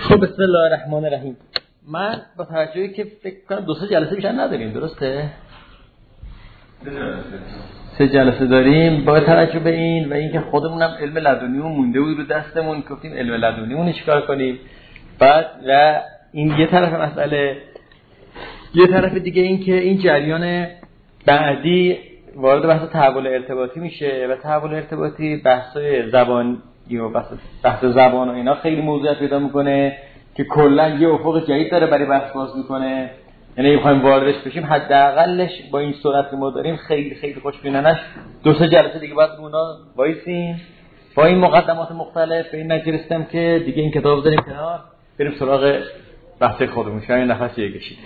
خب بسم الله الرحمن الرحیم. من با توجهی که فکر کنم 2-3 جلسه بیشتر نداریم، درسته؟ 3 جلسه داریم. با توجه به این و اینکه خودمونم علم لدنیمون مونده بود رو دستمون، گفتیم علم لدنیمون چیکار کنیم. بعد و این یه طرف مسئله، یه طرف دیگه این که این جریان بعدی وارد بحث تحول ارتباطی میشه و تحول ارتباطی بحث‌های زبان یا بحث زبان و اینا خیلی موضوعیت پیدا میکنه که کلا یه افق جدید داره برای بحث باز میکنه. یعنی میخوایم واردش بشیم حداقلش با این سرعت که ما داریم خیلی خیلی خوشبینانش 2-3 جلسه دیگه بعد اونا وایسیم با این مقدمات مختلف به این نتیجه که دیگه این کتاب بذاریم کنار، بریم سراغ بحث خودمون. شاید نفس یه کشید.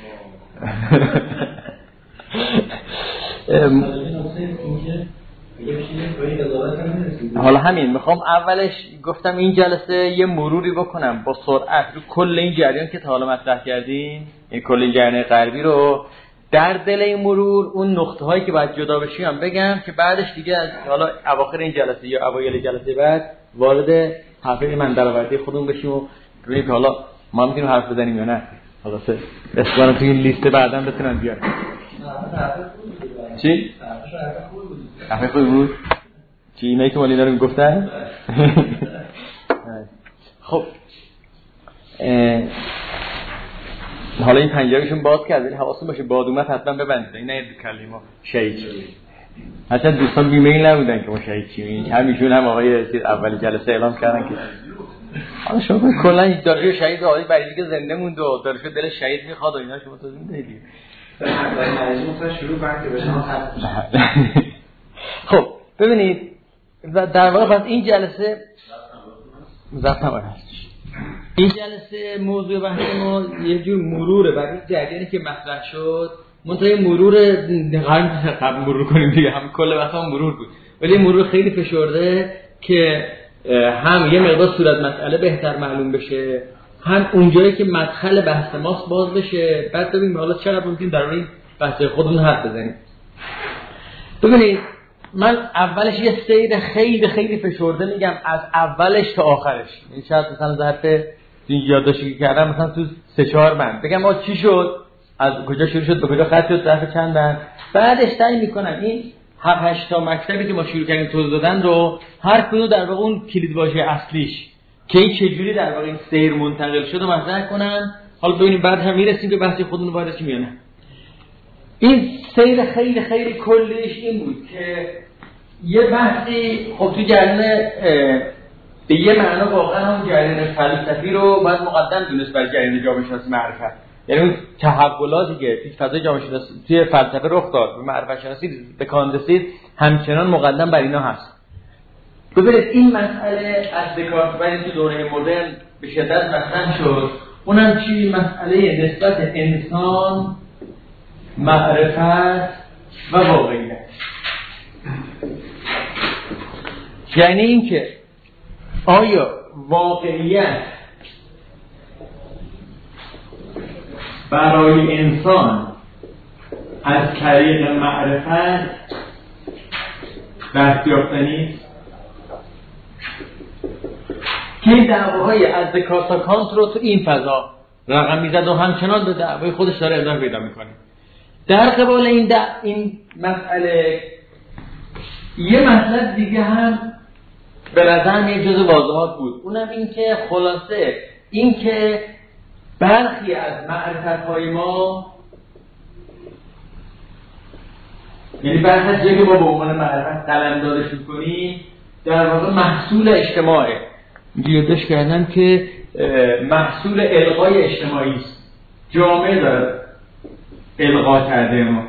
حالا همین میخوام اولش گفتم این جلسه یه مروری بکنم با سرعت رو کل این جریان که تا حالا مطرح کردیم، این کل این جریان غربی رو. در دل این مرور اون نقطه هایی که باید جدا بشیم بگم که بعدش دیگه حالا اواخر این جلسه یا اوایل جلسه بعد وارد حرفه من درآوردی خودمون بشیم و ببینیم که حالا ما میتونیم حرف بزنیم یا نه. حالا اسمارم تو این لیست بعداً بتونن بیارن. چی؟ حرف خوبی بود؟ چی اینایی که مالی اینا رو میگفتن؟ خب حالا این پنجرهشون باز کرد، حواستون باشه باد اومد حتما ببندید. این نه کلمه شهید شدید. اصلا دوستان بیمیل نبودن که ما شهید چیم. همیشون هم آقای اول جلسه اعلام کردن که حالا شما کلا داره شهید آقای برای دیگه زنده موند و داره دل شهید میخواد و اینا شما تو زنده دیگه. خب ببینید در واقع پس این جلسه این جلسه موضوع بحث ما یه جور مروره برای جریانی که مطرح شد. منتها مرور قبل مرور کنیم دیگه، هم کل بحث هم مرور بود ولی مرور خیلی فشرده که هم یه مقدار صورت مسئله بهتر معلوم بشه، هم اونجایی که مدخل بحث ماست باز بشه. بعد ببینیم حالا چقدر میتونیم در این بحث خودمون حرف بزنیم. ببینید من اولش یه سیر خیلی خیلی فشرده میگم از اولش تا آخرش. این شاید مثلا ظرف یادداشتی کردم مثلا تو 3-4 بند بگم ما چی شد، از کجا شروع شد به کجا ختم شد، ظرف چند بند. بعدش سعی میکنم این 7-8 تا مکتبی که ما شروع کردیم توضیح دادن رو هر کدوم در واقع اون کلید واژه اصلیش که این چجوری در واقع این سیر منتقل شد و مطرح کنم. حالا ببینیم بعد هم میرسیم به بحث خودمون وارد چی میانه. این سیر خیلی خیلی کلیش این بود که یه بحثی خب تو جریان به یه معنا واقعا هم جریان فلسفی رو باید مقدم دونست برای جریان جامعه شناسی معرفت. یعنی اون تحولاتی که تو فضای جامعه شناسی توی فلسفه رخ داد به معرفت شناسی به کان رسید همچنان مقدم بر اینا هست. ببینید این مسئله از دکارت بعد تو دوره مدرن به شدت مطرح شد. اونم چی؟ مسئله نسبت انسان، معرفت و واقعیت. یعنی این که آیا واقعیت برای انسان از طریق معرفت دستیافتنی است که این دعواهای از دکارت تا کانت رو تو این فضا رقم میزد و همچنان به دعوای خودش داره ادامه پیدا میکنه. در قبال این مسئله یه مسئله دیگه هم به نظر میاد جزو واضحات بود. اونم این که خلاصه این که برخی از معرفت‌های ما، یعنی برخی از جایی که ما به عنوان معرفت قلمدادش می‌کنیم در واقع محصول اجتماعه. یادداشت کردن که محصول الغای اجتماعی است. جامعه داره الغا کرده ما.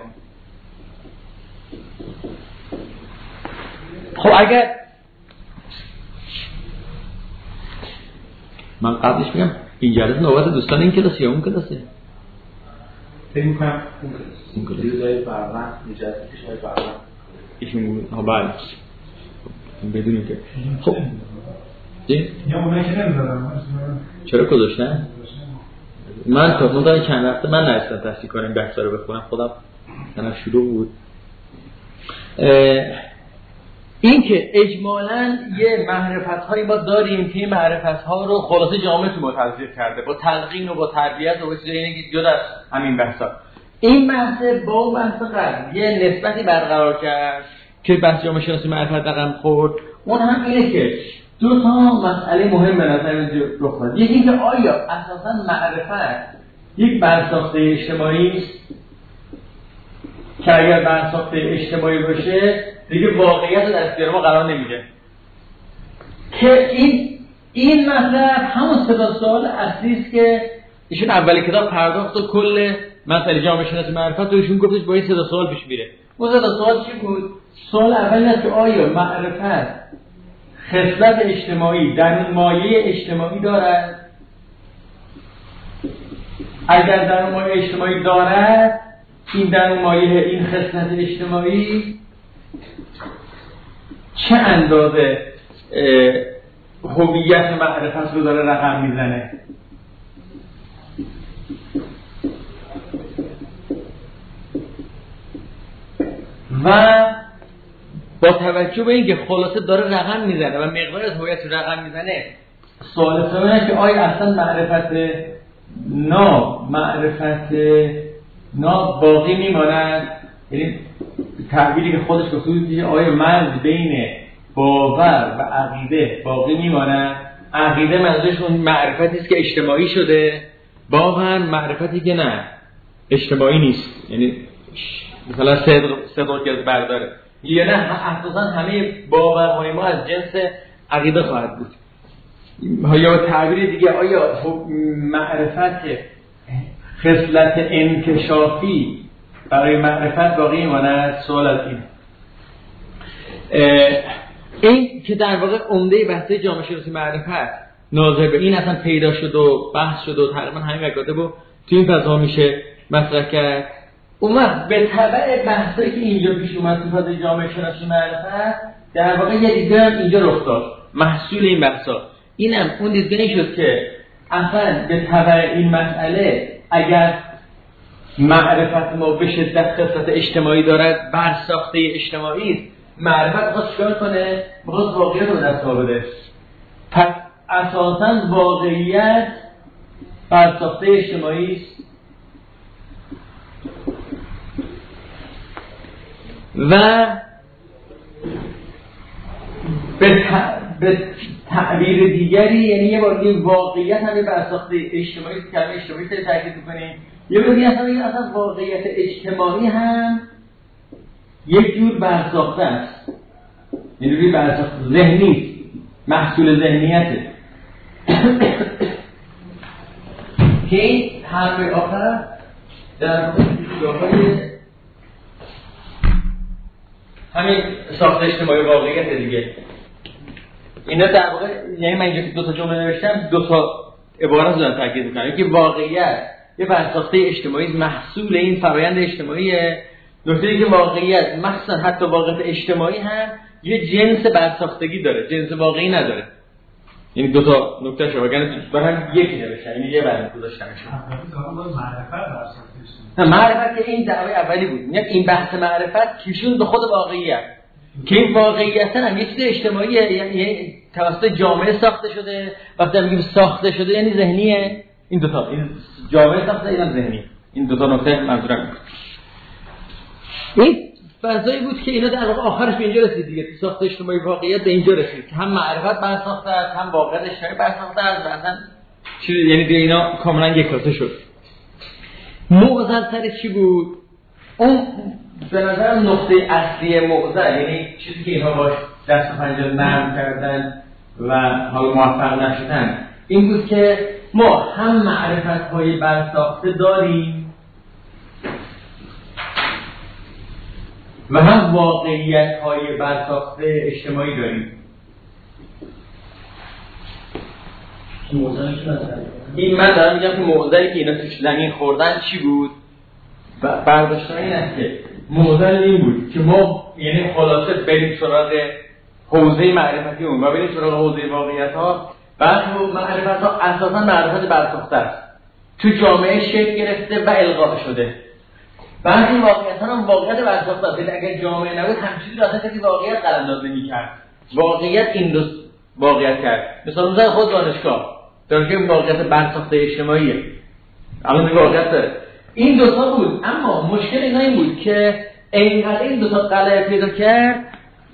خب اگر من قبلش میگم این جلسه نوبت دوستان این کلاس یا اون کلاسه؟ فکر می‌کنم اون کلاس. جلسه فرمان نجات کشور فرمان. ایشون ها بله. بدونید که خب یا اونایی که نمی‌ذارم. چرا گذاشتن؟ من تا مدت چند وقته من نرسیدم تحصیل کنم بحثا رو بخونم. خودم شروع بود. این که اجمالاً یه معرفت‌هایی ما داریم که این معرفت‌ها رو خلاصه جامعه تو ما تلقی کرده با تلقین و با تربیت و چیزایی که جدا از همین بحثا. این بحث با بحث قبل یه نسبتی برقرار کرد که بحث جامعه شناسی معرفت رقم خورد. اون هم اینه که دو تا مسئله مهم به نظر رخ داد. یکی اینکه آیا اساساً معرفت یک برساخته اجتماعی است که اگر برساخته اجتماعی باشه دیگه واقعیت رو در اختیار ما قرار نمیده. که این مطلب همون سوال اصلی است که ایشون اول کتاب پرداخت و کل مسئله جامعه شناسی معرفت رو ایشون گفتش با این سوال پیش میره. اون سوال چی بود؟ سوال اول اینه که آیا معرفت خصلت اجتماعی در مایه اجتماعی دارد؟ اگر در مایه اجتماعی دارد، این در مایه این خصلت اجتماعی چه اندازه هویت معرفت رو داره رقم میزنه؟ و با توجه به اینکه خلاصه داره رقم میزنه و مقدار از هویت رو رقم میزنه، سوال سومه که آیا اصلا معرفت باقی میماند؟ یعنی تعبیری که خودش گفته آیا مرز بین باور و عقیده باقی میماند؟ عقیده منظورش اون معرفتی است که اجتماعی شده، باور معرفتی که نه اجتماعی نیست، یعنی مثلا صدق که برداره، یا نه اساسا همه باورهای ما از جنس عقیده خواهد بود. یا تعبیر دیگه آیا معرفت خصلت انکشافی برای معرفت باقی میماند؟ سوال از این که در واقع عمده بحث جامعه شناسی معرفت ناظر به این اصلا پیدا شد و بحث شد و تقریبا همین مکاتب رو تو این فضا میشه مطرح کرد. اون وقت به تبع بحثایی که اینجا پیش اومد تو فضای جامعه شناسی معرفت در واقع یه دیدگاه اینجا رخ داد. محصول این بحثا اینم اون دیدگاهی شد که اصلا به تبع این مسئله اگر معرفت ما به شدت خصلت اجتماعی دارد، برساخته اجتماعی است، معرفت میخواد چیکار کنه؟ میخواد واقعیت رو دست بده. پس اساساً واقعیت برساخته اجتماعی است و به تعبیر دیگری، یعنی یه بار دیگه واقعیت همه برساخته اجتماعی است که همه اجتماعی رو تاکید می‌کنیم. یه بار دیگه اصلا واقعیت اجتماعی هم یک جور برساخته است، یعنی روی برساخته ذهنی، محصول ذهنیته که این حرف آخر در جاهای همین ساخت اجتماعی واقعیت دیگه. اینا در واقع یعنی من اینجا که دو تا جمله نوشتم دو تا عبارت رو تاکید می‌کنم. یکی واقعیت یه برساخته اجتماعی محصول این فرآیند اجتماعیه. نکته که واقعیت مثلا حتی واقعیت اجتماعی هم یه جنس برساختگی داره، جنس واقعی نداره. یعنی دو تا نکته شو بگن برای هم یکی نوشتن، یعنی یه برنامه گذاشتنش. معرفت که این دعوی اولی بود. میگم این بحث معرفت کشون به خود واقعیت که این واقعیت هم یه چیز اجتماعیه، یعنی توسط جامعه ساخته شده. وقتی میگیم ساخته شده یعنی ذهنیه. این دو تا، این جامعه ساخته اینم ذهنی. این دو تا نکته منظورم بود. این فضایی بود که اینا در واقع آخرش به اینجا رسید دیگه. ساخت اجتماعی واقعیت به اینجا رسید که هم معرفت برساخته است، هم واقعیت اجتماعی برساخته است. بعدن چی یعنی دیگه اینا کاملا یکسان شد. معضل سر چی بود؟ اون به نظر نقطه اصلی معضل، یعنی چیزی که اینها باش دست و پنجه نرم کردن و حالا موفق نشدن، این بود که ما هم معرفت‌های برساخته داریم و هم واقعیت‌های برساخته اجتماعی داریم. این من دارم میگم که معضلی که اینا توش زمین خوردن چی بود؟ برداشتن این است که معضل این بود که ما یعنی خلاصه بریم سراغ حوزه معرفتی اون و بریم سراغ حوزه واقعیت‌ها. بعد معرفت‌ها اساساً معرفت برساخته است، تو جامعه شکل گرفته و القا شده. بعضی واقعیت‌ها هم واقعیت برساخته است. اگر جامعه نبود همچین چیزی اصلا کسی واقعیت قلمداد نمی‌کرد. واقعیت این دو واقعیت کرد. مثلا مثلا خود دانشگاه که واقعیت برساخته اجتماعیه. الان واقعیت داره. این دو تا بود، اما مشکل اینا این بود که اینقدر این دو تا غلبه پیدا کرد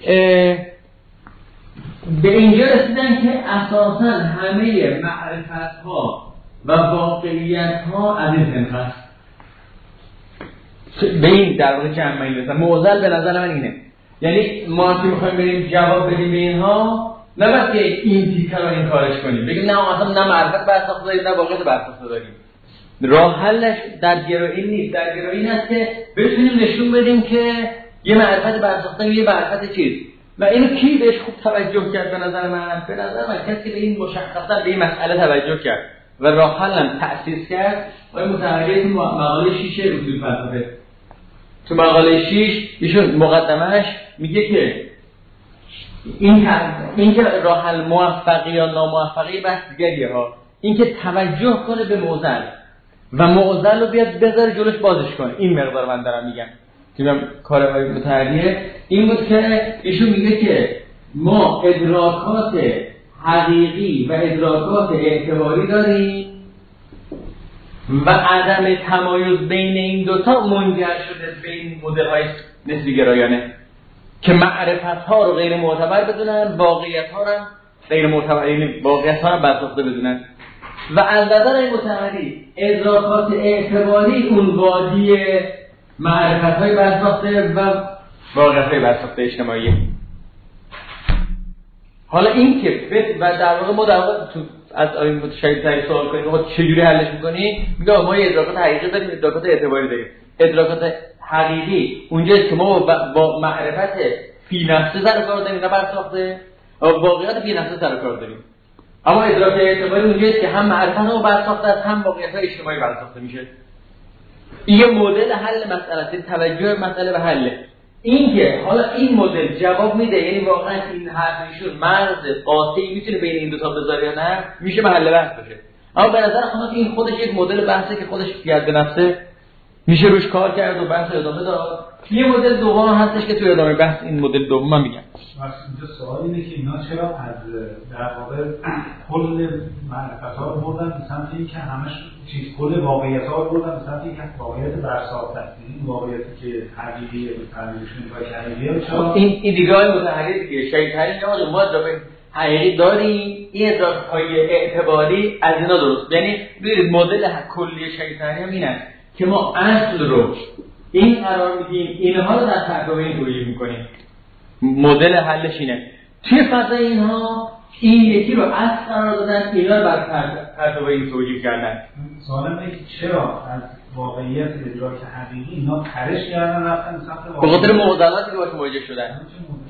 به اینجا رسیدن که اساساً همه معرفت‌ها و واقعیت‌ها از این صنف است. به این در واقع جمع می‌رسن. معضل به نظر من اینه. یعنی ما که می‌خوایم بریم جواب بدیم به اینها، نه بس که این تیکه رو این کارش کنیم. بگیم نه اصلا نه معرفت برساخته داریم نه واقعیت برساخته داریم. راه حلش در گرایی نیست. در گرایی این است که بتونیم نشون بدیم که یه معرفت برساخته یه معرفت چیز. و اینو کی بهش خوب توجه کرد به نظر من کسی به این مشخصا به این مسئله توجه کرد و راه حل تأسیس کرد. آقای متحری تو مقاله 6 اصول فلسفه، تو مقاله 6 ایشون مقدمه‌اش میگه که این که راه حل موفقی یا ناموفقی بحث دیگریه ها. این که توجه کنه به معضل و معضل رو بیاد بذاره جلوش بازش کنه. این مقدار من دارم میگم که کار آقای متحریه این بود که ایشون میگه که ما ادراکات حقیقی و ادراکات اعتباری داریم و عدم تمایز بین این دوتا منجر شده به این مدل‌های نسبی گرایانه که معرفت‌ها رو غیر معتبر بدونن، واقعیت‌ها رو غیر معتبر، یعنی واقعیت‌ها رو برساخته بدونن. و از نظر این متحری ادراکات اعتباری اون وادی معرفت‌های برساخته و واقعیت‌های برساخته اجتماعی. حالا این که و در واقع ما در واقع از آقای متشکل سوال کنیم ما چجوری حلش می‌کنیم؟ میگه ما یه ادراکات حقیقی داریم، ادراکات اعتباری داریم. ادراکات حقیقی اونجاست که ما با معرفت فی نفسه سر کار داریم نه برساخته، واقعیت فی نفسه سر کار داریم. اما ادراک اعتباری اونجاست که هم معرفت رو برساخته است هم واقعیت اجتماعی برساخته میشه. این یه مدل حل مسئله است، توجه مسئله به حله. این که حالا این مدل جواب میده، یعنی واقعا این حرفشون مرز قاطعی میتونه بین این دو تا بذاره یا نه، میشه محل بحث باشه. اما به نظر خودم این خودش یک مدل بحثه که خودش فیاد به نفسه میشه روش کار کرد و بحث ادامه داد. یه مدل دوم هستش که توی ادامه بحث این مدل دوم من میگم. اینجا سوال اینه که اینا چرا از در واقع کل معرفت‌ها رو بردن به سمت این که همش چیز کل واقعیت‌ها رو بردن به سمت این که واقعیت برساخته است. این واقعیتی که حقیقیه به تعریفشون باشه حقیقیه. چرا این دیدگاه متحری دیگه شیطانی نمیشه ما ادراک حقیقی داریم، این ادراک‌های اعتباری از اینا درست. یعنی ببینید مدل کلی شیطانی هم اینه که ما اصل رو این قرار میدیم، اینها رو در ترکیب این توجیه میکنیم. مدل حلش اینه. توی فضای اینها این یکی رو اصل قرار دادن، اینا رو بر ترکیب این توجیه کردن. سوالم اینه که چرا از واقعیت ادراک حقیقی اینا پرش کردن رفتن سمت واقعیت؟ به خاطر معضلاتی که باهاش مواجه شدن.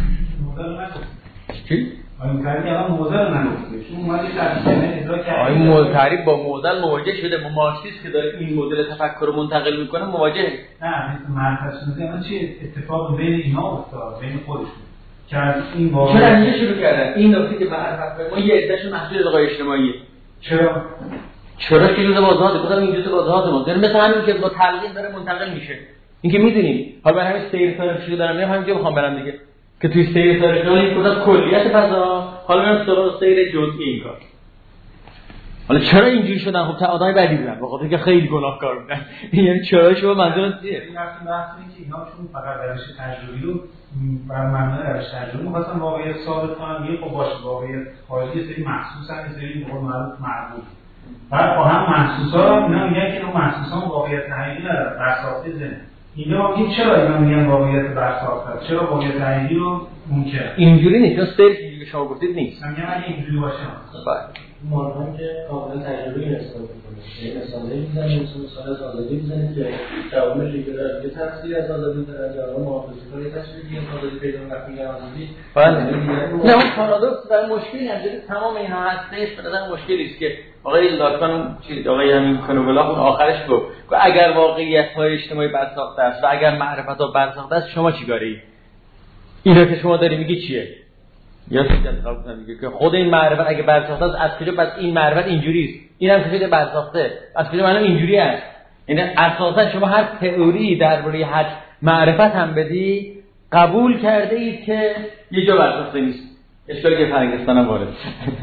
چی؟ این کاری الان معضل نگفته. چون اومدی تفسیر ادراک این معضل با معضل مواجه شده. مارکسیسم که داره این مدل تفکر رو منتقل میکنه مواجه. نه مثل معرفت‌شناسی الان چه اتفاق بین اینا افتاد بین خودشون که از این واقعا چرا اینجا شروع کردن این نکته که معرفت ما یه عدهشون محدود ادراک اجتماعیه. چرا که جزء بازار گفتم این جزء بازار ما یعنی مثلا همین که با تلقین داره منتقل میشه. این که میدونیم حالا من همین سیر تاریخی دارم میام همینجا بخوام برم دیگه که توی سیر تاریخی این کلا کلیت فضا حالا من سراغ سیر جزئی این کار. حالا چرا اینجوری شدن؟ خب تا آدمای بدی بودن واقعا که خیلی گناهکار بودن. یعنی چرا شما منظورت چیه؟ این بحثی که اینا چون فقط روش تجربی رو بر مبنای روش تجربی می‌خواستن واقعیت ثابت کنن. یه خب باشه واقعیت خارجی سری محسوس هست، سری به قول معروف مربوط. بعد با هم محسوسا اینا میگن که اون محسوسا واقعیت حقیقی نداره، برساخته ذهن. اینا میگن چرا اینا میگن واقعیت برساخته؟ چرا واقعیت حقیقی رو ممکنه؟ اینجوری نیست. سری که شما گفتید نیست. من میگم اگه اینجوری باشه مارکان که قابل تجربه این استفاده می‌کنه. یعنی مثلا می‌زنه مثال از آزادی می‌زنه که جوابش یه تفسیر از آزادی داره، جواب محافظه‌کار یه تفسیری از آزادی پیدا می‌کنه. آزادی بله. نه اون پارادوکس در مشکلی نداره. تمام اینها هستش به نظر مشکلی است که آقای لاکان چیز آقای همین کنوبلا اون آخرش گفت اگر واقعیت‌های اجتماعی برساخته است و اگر معرفت‌ها برساخته است شما چیکاری؟ اینا که شما داری میگی چیه؟ یا چیزی قبول نمیگه که خود این معرفت اگه برساخته است از کجا پس این معرفت اینجوری است، اینم که برساخته از کجا معلوم اینجوری است. یعنی اساسا شما هر تئوری درباره حد معرفت هم بدی قبول کرده اید که یه جا برساخته نیست. اشکالی که فرنگستان هم وارد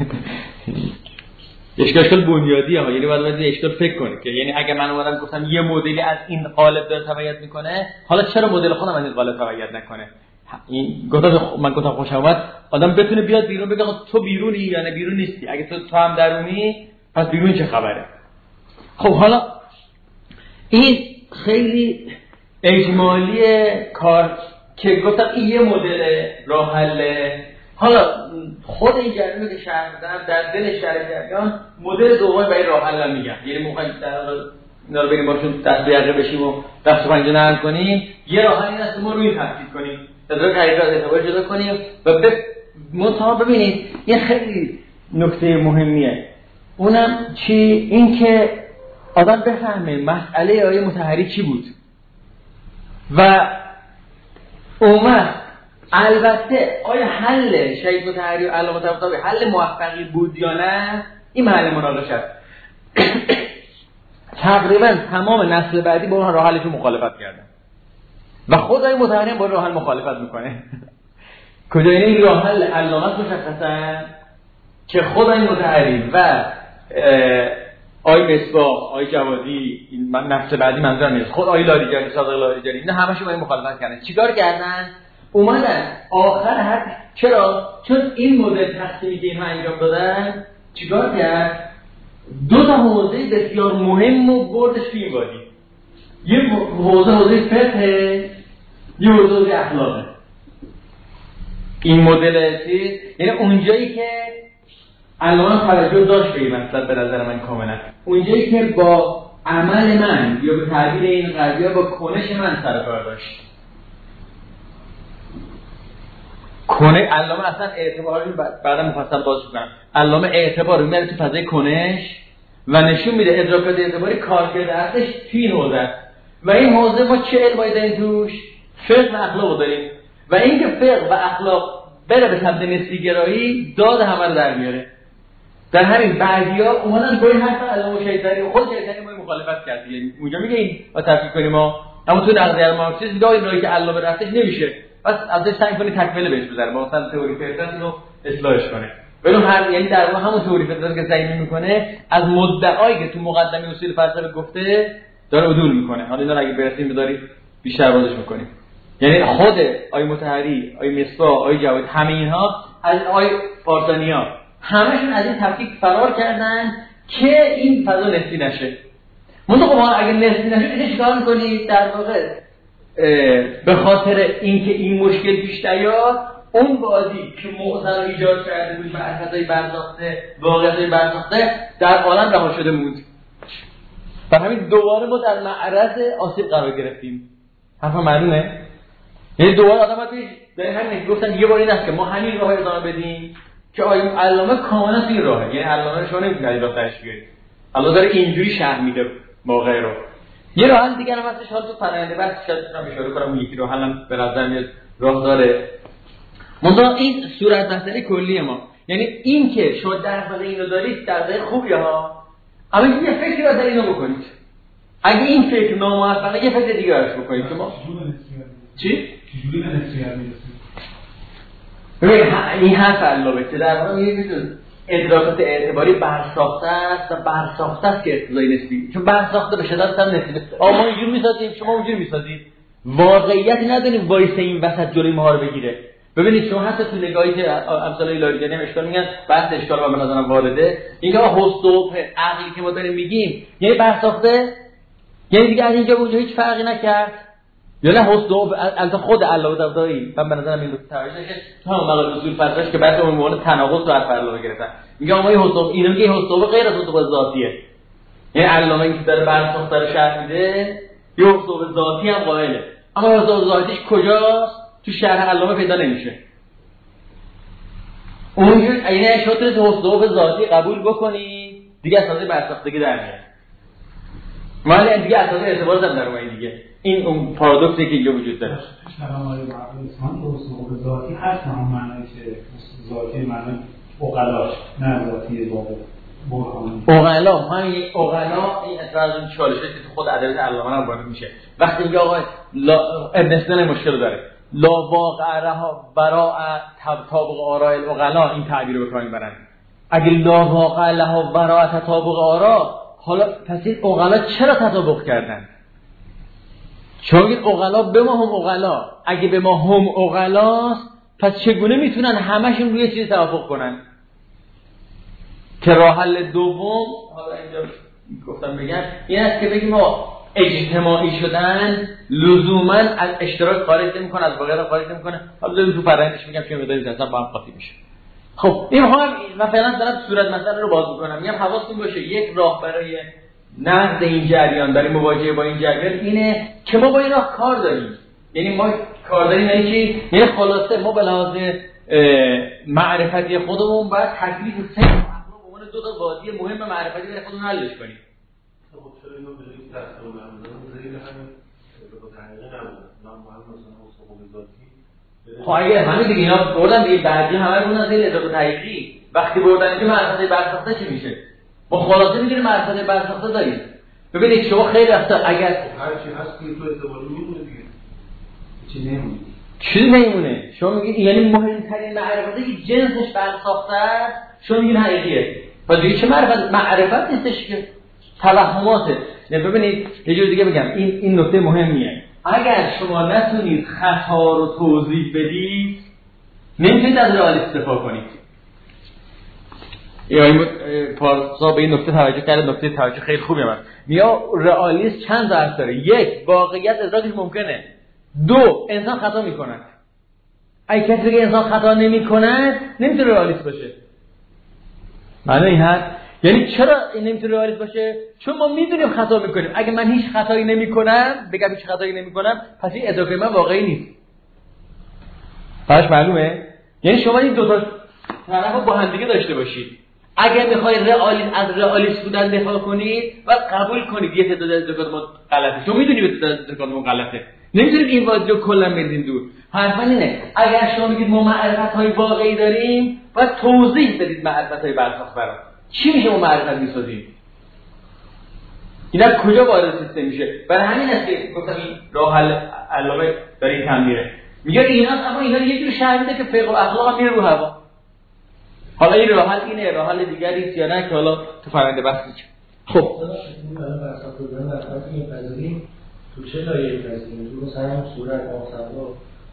اشکال بنیادی ها، یعنی باید اشکال فکر کنید که یعنی اگه من اومدم گفتم یه مدلی از این قالب داره تبعیت میکنه، حالا چرا مدل خودم از این قالب تبعیت نکنه؟ این من گفتم خوش اومد آدم بتونه بیاد بیرون بگه تو بیرونی یا نه بیرون نیستی، اگه تو هم درونی پس بیرون چه خبره؟ خب حالا این خیلی اجمالی کار که گفتم این یه مدل راه حله. حالا خود این جریانی که شرح می‌دن در دل شرح جریان مدل دوم برای راه حل میگن، یعنی موقعی اینا رو بریم باشون دست بیاقه بشیم و دست و پنجه نرم کنیم، یه راه حل این است ما روی تفکیک کنیم، ادراک حقیقت از اعتبار جدا کنیم و منتها ببینید یه خیلی نکته مهمیه، اونم چی؟ این که آدم بفهمه مسئله آیه مطهری چی بود و اومد البته آیا حل شهید مطهری و علامه طباطبایی حل موفقی بود یا نه، این محل مناقشه است. تقریبا تمام نسل بعدی با اون راه حلشون مخالفت کردن و خود آیه مطهری هم با راه حل مخالفت میکنه. کجا این راه حل علامت مشخصا که خود آیه مطهری و آیه مصباح، آیه جوادی، این من نسل بعدی منظورم نیست، خود آیه لاریجانی، صادق لاریجانی، اینا همشون با این مخالفت کردن. چیکار کردن؟ اومدن آخر حد چرا؟ چون این مدل تقسیمی که اینها انجام دادن چیکار کرد؟ دو تا حوزه بسیار مهم رو بردش توی این وادی. یه حوزه فقه، یه حوزه اخلاقه. این مدل چیز یعنی اونجایی که الان توجه داشت به این مطلب به نظر من کاملا، اونجایی که با عمل من یا به تعبیر این قضیه با کنش من سر کار داشت. کنه علامه اصلا اعتباری بعدا مفصل باز کنم، علامه اعتبار رو میاره تو فضای کنش و نشون میده ادراکات اعتباری کارکرد ارزش توی این حوزه است و این حوزه ما چه علمایی داریم توش؟ فقه و اخلاق داریم و اینکه فقه و اخلاق بره به سمت نسبی‌گرایی داد همه رو در میاره. در همین بعضیا اومدن با این حرف علامه شیطانی خود شیطانی ما مخالفت کرد، یعنی اونجا میگه این با تفکیک کنیم ما، اما تو نقد مارکسیسم میگه این راهی که علامه رفتش نمیشه، بس ازش سعی کنی تکمیل بهش بذاره با مثلا تئوری فلسفه رو اصلاحش کنه. ولی هر یعنی در واقع همون تئوری فلسفه که سعی میکنه از مدعایی که تو مقدمه اصول فلسفه گفته داره عدول میکنه. حالا اینا اگه برسیم بدارید بیشتر بازش میکنیم. یعنی خود آیه مطهری، آیه مصباح، آیه جوادی، همه اینها از آیه پارسانیا همشون از این تفکیک فرار کردن که این فضا نسبی نشه. منتها اگه نسبی نشه چیکار میکنید؟ در واقع به خاطر اینکه این مشکل پیش نیاد اون بازی که معضل رو ایجاد کرده بود و اساسای برساخته واقعیتای برساخته در عالم رها شده موند. و همین دوباره ما در معرض آسیب قرار گرفتیم. حرف معلومه؟ یعنی دوباره آدم ها در همین گفتن یه بار این است که ما همین راه ادامه بدیم که آیه علامه کاملا توی راهه، یعنی علامه شما نمیتونید راستش بیارید. الله داره اینجوری شرح میده واقعه رو. یه راه حل دیگه هم هستش، حالا تو فرآیند بحث شاید بتونم اشاره کنم، اون یکی راه حلم به نظر میاد راه داره. منتها این صورت نظری کلی ما، یعنی این که شما در واقع اینو دارید در واقع خوبیه ها، اما یه فکری رو در اینو بکنید. اگه این فکر ناموفقه یه فکر دیگه براش بکنید که ما چی؟ چجوری به نسبیت میرسید؟ ببین این حرف علامه که در واقع میگه ادراکات اعتباری برساخته است و برساخته است که اقتضای نسبی، چون برساخته به شدت هم نسبی. ما اینجوری میسازیم، شما اونجوری میسازید، واقعیتی نداریم وایسه این وسط جلوی ما رو بگیره. ببینید شما حتی تو نگاهی که امثال لاریجانی هم اشکال میگن، بحث اشکال رو به نظرم وارده، اینکه حس و عقلی که ما داریم میگیم یعنی برساخته، یعنی دیگه از اینجا به اونجا هیچ فرقی نکرد، یا نه حس و از خود علامه طباطبایی من به نظرم این دو تا توجه که تو هم مقاله اصول فلسفه که بعد اون موقع تناقض رو از علامه گرفتن، میگه ما این حس و اینو میگه حس و غیر از حس و ذاتیه، یعنی علامه که داره برساخته رو شرح میده یه حس و ذاتی هم قائله، اما حس و ذاتیش کجاست؟ تو شرح علامه پیدا نمیشه. اونجوری یعنی شما تو حس و ذاتی قبول بکنی دیگه اساس برساختگی در میاد. ولی دیگه اساس اعتبار هم در اومد دیگه. این اون پارادوکسی که اینجا وجود داره. کلام آقای اسمان تو حس ذاتی هست، نه معنی که ذاتی معنی عقلاش، نه ذاتی واقع. اوغلا همین اوغلا این اصلا چالشه که تو خود ادبیات علامه هم وارد میشه. وقتی میگه آقا ابن سینا مشکل داره، لا واقعها براء تطابق آراء الاغلا، این تعبیر رو بکنیم برن. اگه لا واقع لها براء تطابق آراء، حالا پس این اوغلا چرا تطابق کردن؟ چون این اوغلا به ما هم اوغلا، اگه به ما هم اوغلاست پس چگونه میتونن همشون روی چیز توافق کنن؟ که راه حل دوم حالا اینجا گفتم بگم این است که بگیم ما اجتماعی شدن لزوما از اشتراک خارج نمیکنه، از واقعیت خارج نمیکنه. حالا تو فرآیندش میگم که مداری اصلا با هم قاطی میشه. خب این من فعلا دارم صورت مسئله رو باز میکنم، میگم حواستون باشه یک راه برای نقد این جریان، برای مواجهه با این جریان اینه که ما با این راه کار داریم. یعنی ما کار داریم یعنی چی؟ یعنی خلاصه ما به لحاظ معرفتی خودمون باید تکلیف سه به عنوان دو تا وادی مهم معرفتی برای خودمون حلش کنیم. خب چرا اینو به این دستور نمیدونم زیر همین به تحقیق نبودن من مهم مثلا حقوق ذاتی. خب اگه همین دیگه اینا بردن دیگه بعدی همه رو بردن زیر اضافه تحقیقی، وقتی بردن اینجا معرفت برساخته چی میشه؟ ما خلاصه میگیریم معرفت برساخته داریم. ببینید شما خیلی وقتا اگر هر چی هست که تو اعتباری میمونه دیگه چی نمیمونه. چیزی نمیمونه. شما میگید یعنی مهمترین معرفتی که جنسش برساخته است شما میگید حقیقیه. پس دیگه چه معرفت نیستش که توهماته. ببینید یه جور دیگه بگم این نکته مهمیه. اگر شما نتونید خطا رو توضیح بدید نمیتونید از رئالیسم دفاع کنید. این پارسا به این نکته توجه کرده، نکته توجه خیلی خوبی است. میا رئالیسم چند ضرب داره؟ یک، واقعیت ادراکش ممکنه. دو، انسان خطا میکنه. اگه کسی که انسان خطا نمیکنه نمیتونه رئالیست باشه. معنی این هست یعنی چرا این نمیتونه رئالیست باشه؟ چون ما میدونیم خطا میکنیم. اگه من هیچ خطایی نمیکنم، بگم هیچ خطایی نمیکنم، پس این ادراک من واقعی نیست. فرقش معلومه؟ یعنی شما این دو تا طرفو با هم دیگه داشته باشید. اگه میخواید از رئالیست بودن دفاع کنید و قبول کنید یه تعداد از ادراکات غلطه. شما میدونید یه تعداد از ادراکات غلطه. نمیتونید این وادی رو کلا بندین دور. حرفا اینه اگر شما میگید ما معرفت‌های واقعی داریم باید توضیح بدید معرفت‌های برساخته برام. چی میشه ما معرفت میسازیم؟ اینا کجا وارد سیستم میشه؟ برای همین است که گفتم این راه حل علامه داره این تنبیه. میگه اینا اما اینا یه جور شهر میده که فقه و اخلاق میره رو هوا. حالا این راه حل اینه، راه حل دیگری است یا نه که حالا تو فرآیند بحث میشه. خب الان برساخته بودن در حالت میپذیریم تو چه لایه‌ای پذیریم؟ تو مثلا صورت محتوا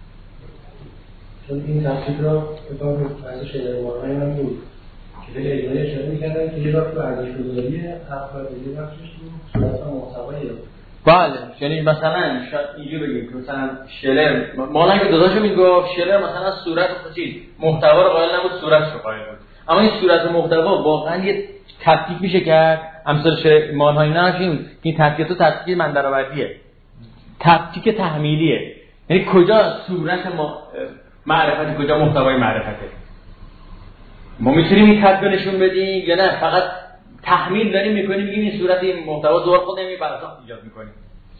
چون این تفسیر را بطور بحث شیرمان‌های من بود که به ایرانی اشاره می‌کردن که یه وقت تو ارزش‌گذاری افراد یه بخشش تو صورت محتوایی بله. یعنی مثلا شاید اینجوری بگیم که مثلا شلر مالا که داداشو میگفت شلر مثلا صورت خودی محتوا رو قائل نبود، صورتش رو قائل بود. اما این صورت محتوا واقعا یه تفکیک میشه کرد. امثال شیرمان‌های ناشیم این تفکیک تو تفکیک مندرآوردیه، تفکیک تحمیلیه. یعنی کجا صورت معرفت کجا محتوای معرفته. ما میتونیم این تفکیک نشون بدیم یا نه فقط تحمیل داریم میکنیم میگیم این صورت این محتوا دور خود نمی برساخت ایجاد میکنیم.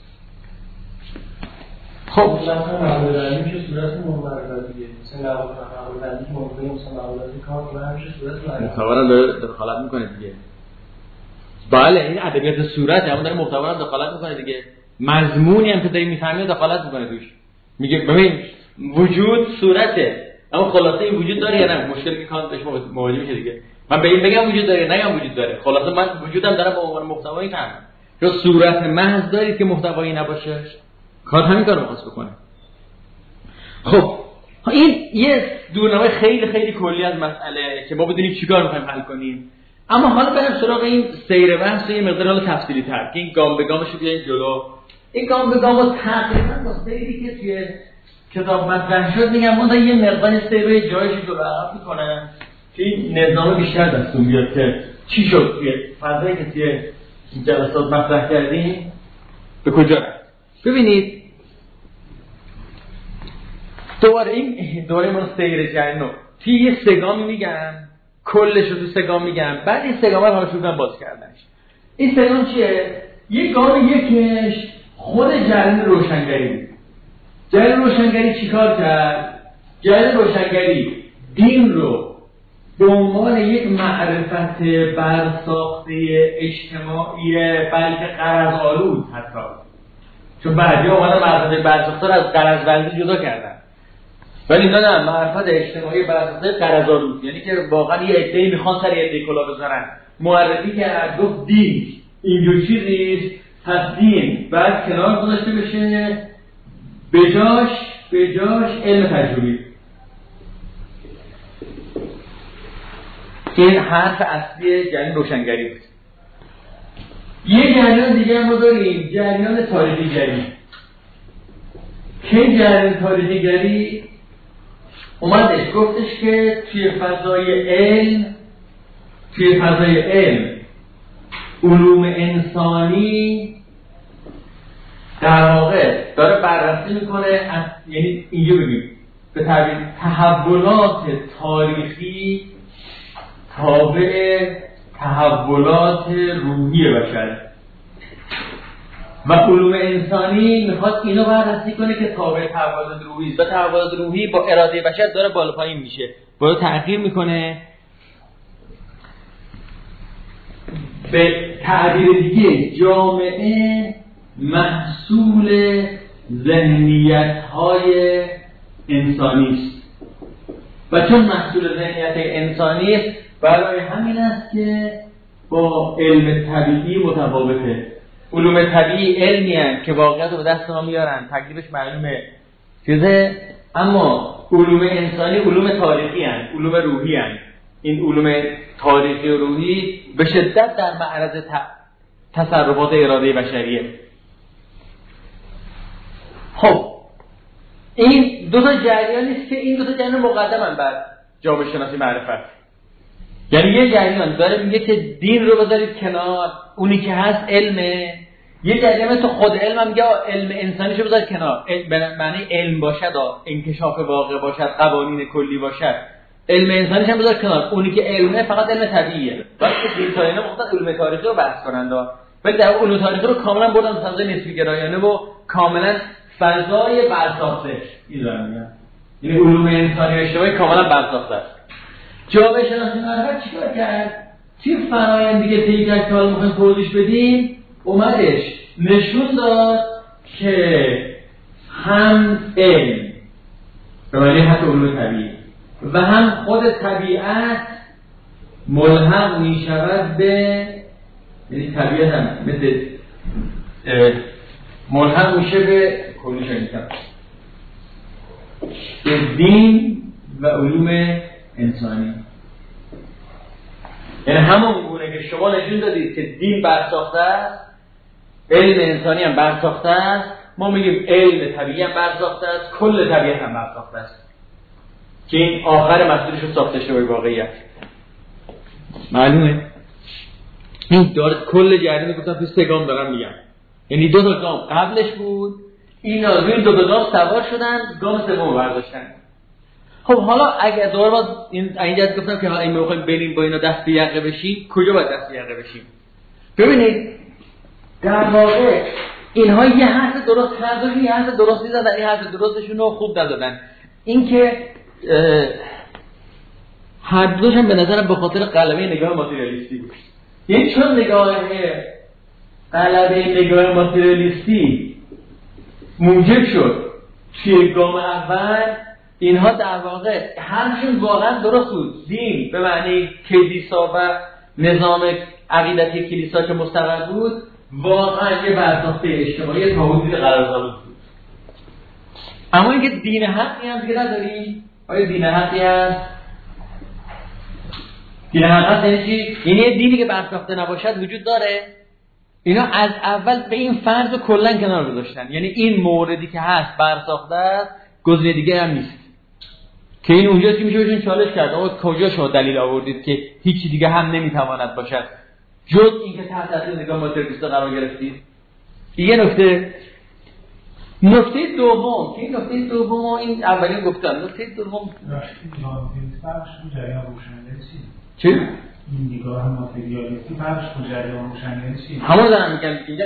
خب مثلا معلومه که صورت معرفت دیگه مثلا معلومه که ممکنه مثلا معلومات کار کنه همیشه صورت محتوا رو داره دخالت میکنه دیگه. بله این ادبیات صورت همون داره محتوا رو دخالت میکنه دیگه. مضمونی هم که داری میفهمی دخالت میکنه توش. میگه ببین وجود صورته اما خلاصه این وجود داره یا نه؟ مشکل میکنه بهش مواجه میشه دیگه. من به این بگم وجود داره نگم وجود داره، خلاصه من وجودم دارم به عنوان محتوایی فهمم. یا صورت محض دارید که محتوایی نباشه. کار همین کارو می‌خواست بکنه. خب این یه دورنمای خیلی خیلی کلی از مسئله که ما بدونیم چیکار می‌خوایم حل کنیم. اما حالا بریم سراغ این سیر بحث و یه مقدار حالا تفصیلی تر که این گام به گامش رو بیایم جلو. این گام به گام تقریبا با سیری که توی کتاب مطرح شد میگم اون یه مقدار سیر جایش رو عقب می‌کنه که این نظام بیشتر دستون بیاد که چی شد توی فضایی که توی این جلسات مطرح کردیم به کجا رفت. ببینید دوباره من سیر جریان توی یه سگامی میگم کلش رو تو سگام میگم بعد این سگام رو شروع باز کردنش. این سگام چیه؟ یه گام یکش خود جریان روشنگری. جریان روشنگری چیکار کرد؟ جریان روشنگری دین رو به عنوان یک معرفت برساخته اجتماعی بلکه غرض‌آلود حتی، چون بعضی‌ها اومدن معرفت برساخته رو از غرض‌ورزی جدا کردن، ولی نه معرفت اجتماعی برساخته غرض‌آلود، یعنی که واقعا یه عده‌ای میخوان سر یه عده‌ای کلاه بزنن. معرفی کرد گفت دین اینجور چیزیست، پس دین بعد کنار گذاشته بشه، بجاش علم تجربی. این حرف اصلی جریان روشنگری بود. یه جریان دیگه ما داریم، جریان تاریخی‌گری. که جریان تاریخی‌گری اومدش گفتش که توی فضای علم علوم انسانی در واقع داره بررسی میکنه، یعنی اینجا ببینیم به تعبیر تحولات تاریخی تابع تحولات روحی بشره و علوم انسانی میخواد اینو بررسی کنه که تابع تحولات روحی و تحولات روحی با اراده بشر داره بالا پایین میشه، بالا تغییر میکنه. به تعبیر دیگه جامعه محصول ذهنیت‌های انسانی است و چون محصول ذهنیت انسانی است برای همین است که با علم طبیعی متفاوته. علوم طبیعی علمی هستند که واقعیت رو به دست ما میارن، تکلیفش معلومه چیزه، اما علوم انسانی علوم تاریخی هستند، علوم روحی هستند. این علوم تاریخی و روحی به شدت در معرض تصرفات اراده بشریه. خب این دو تا جریانی است که این دو تا جریان مقدمن بر جامعه شناسی معرفت. یعنی یه جریان داره میگه که دین رو بذارید کنار، اونی که هست علمه. یه جریان تو خود علم هم میگه علم انسانیشو بذارید کنار، به معنی علم باشد، انکشاف واقع باشد، قوانین کلی باشد، علم انسانیش هم بذار کنار، اونی که علمه فقط علم طبیعیه. وقتی دین تاریخی گفتن علم تاریخی رو بحث کنند، ولی در علوم تاریخی رو کاملا بردن به فضای نسبی گرایانه و کاملا فضای برساخته. این دارم میگم، یعنی علوم انسانی و اجتماعی کاملا برساخته است. جامعه شناسی معرفت چیکار کرد؟ چه فرآیند دیگه طی کرد که حالا می‌خوایم توضیح بدیم؟ اومدش نشون داد که هم علم به معنی حتی علوم طبیعی و هم خود طبیعت ملحق می شود به، یعنی طبیعت هم مثل ملحق میشه به دین و علوم انسانی. یعنی همون گونه که شما نشون دادید که دین برساخته است، علم انسانی هم برساخته است، ما میگیم علم طبیعی هم برساخته است، کل طبیعت هم برساخته است که این آخر مسئولش رو ساخته شده واقعیت. معلومه؟ این داره کل جریان گفتم توی 3 گام دارم میگم، یعنی 2 تا گام قبلش بود، اینا روی 2 گام سوار شدن، گام سوم برداشتن. خب حالا اگر دوباره باز اینجا گفتم که حالا این موقع بریم با اینا دست به یقه بشیم، کجا باید دست به یقه بشیم؟ ببینید در واقع اینها یه حرف درست کردن، یه حرف درستی زدن، این حرف درستشون رو خوب ندادن. این که هر دوش هم به نظرم به خاطر غلبه نگاه ماتریالیستی بود. یعنی چون غلبه نگاه ماتریالیستی موجب شد توی گام اول اینها در واقع همشون واقعا درست بود. دین به معنی کلیسا و نظام عقیدتی کلیسا که مستقر بود واقعا یه برساخته اجتماعی تا حدود قرارداد بود. اما اینکه دین حقی هم دیگه نداری؟ آیا دین حقی هست؟ دین حقی یعنی چی؟ یعنی دینی که برساخته نباشد وجود داره؟ اینا از اول به این فرض کلا کنار گذاشتن، یعنی این موردی که هست برساخته است، گزینه دیگه هم نیست. که این اونجاست که میشه بهشون چالش کرد آقا کجا شما دلیل آوردید که هیچ دیگه هم نمیتواند باشد جز اینکه تحت تاثیر نگاه ماتریالیستا قرار گرفتید. یه نکته دوم که این نکته دوم این اولین گفتم، نکته دوم چی؟ این نگاه ماتریالیستی فرقش با جریان روشنگری چیه؟ همون دارم میگم اینجا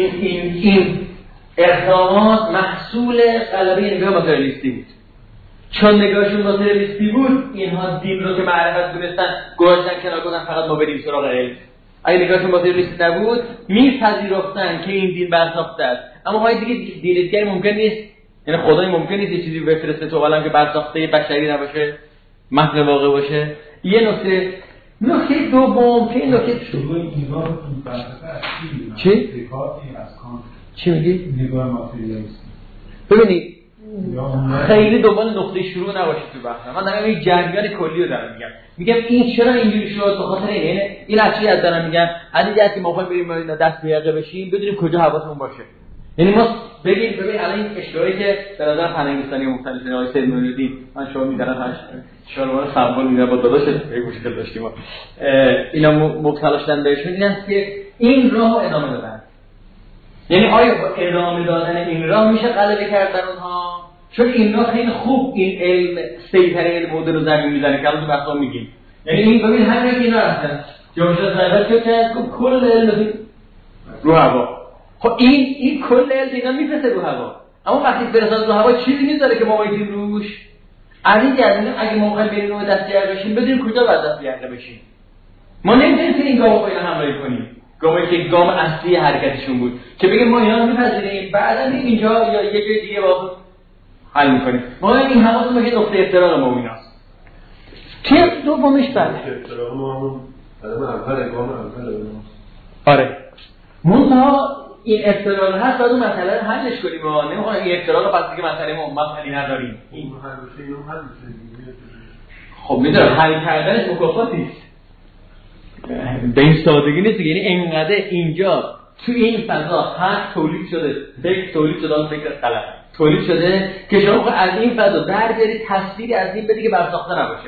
این اقدامات محصول غلبه نگاه ماتریالیستی بود. چون نگاهشون ماتریالیستی بود اینها دین رو که معرفت دونستن گذاشتن کنار، گفتن فقط ما بریم سراغ علم. اگه نگاهشون ماتریالیستی نبود میپذیرفتن که این دین برساخته است. اما های دیگه دینیتگری ممکن نیست، یعنی خدای ممکن نیست یه چیزی بفرسته تو عالم که برساخته بشری نباشه، محض واقع باشه. یه نکته دوم که این نکته شروع نگاه رو فلسفه اصلی چی؟ دکارت از کانت. چی میگی؟ نگاه ماتریالیستی. ببینید خیلی دنبال نقطه شروع نباشید تو بحث. من دارم این جریان کلی رو دارم میگم این چرا اینجوری شد، به خاطر این اصلی از دارم میگم علی که ما خواهیم بریم دست به یقه بشیم بدونیم کجا حواسمون باشه. یعنی ما ببین الان این اشتراکی که در نظر فرهنگستانی مختلف آقای سید نوری‌الدین من شما میذارم شما سوال میذارم با داداش خیلی مشکل داشتیم ما اینا مبتلا شدن بهشون این است که این راهو ادامه دادن. یعنی آیا ادامه دادن این راه میشه غلبه کردن اونها؟ چون این راه خیلی خوب این علم سیطره علم مدل رو زمین میزنه که الان تو بحثا میگیم. یعنی این ببین همین که اینا هستن جامعه شناسی که کل علم رو هوا. خب این کل علم اینا میفته رو هوا. اما وقتی برساد رو هوا چیزی میذاره که ما وایدیم روش. علی گردن اگه ما بخوایم بریم رو دست یقه بشیم بدونیم کجا باید دست یقه بشیم. ما نمیتونیم این گامو با اینا همراهی کنیم. گامی که گام اصلی حرکتشون بود که بگیم ما اینا رو میپذیریم بعدا اینجا یا یه جای دیگه با حل میکنیم. ما این حواسمون به نقطه افتراق ما ایناست. چه دومش بله افتراق ما همون اول گام اول آره منتها این افتراق هست بعد اون مسئله رو حلش کنیم. ما نمیخوایم این افتراق پس دیگه مسئله ما مسئله نداریم. این حل بشه اینو حل میشه. خب میدونم حل کردنش مکافاتی است. به این سادگی نیست. یعنی اینقدر اینجا تو این فضا حق تولید شده، فکر تولید شده، فکر غلط تولید شده که شما از این فضا در بیارید تصویری از این بدی که برساخته نباشه.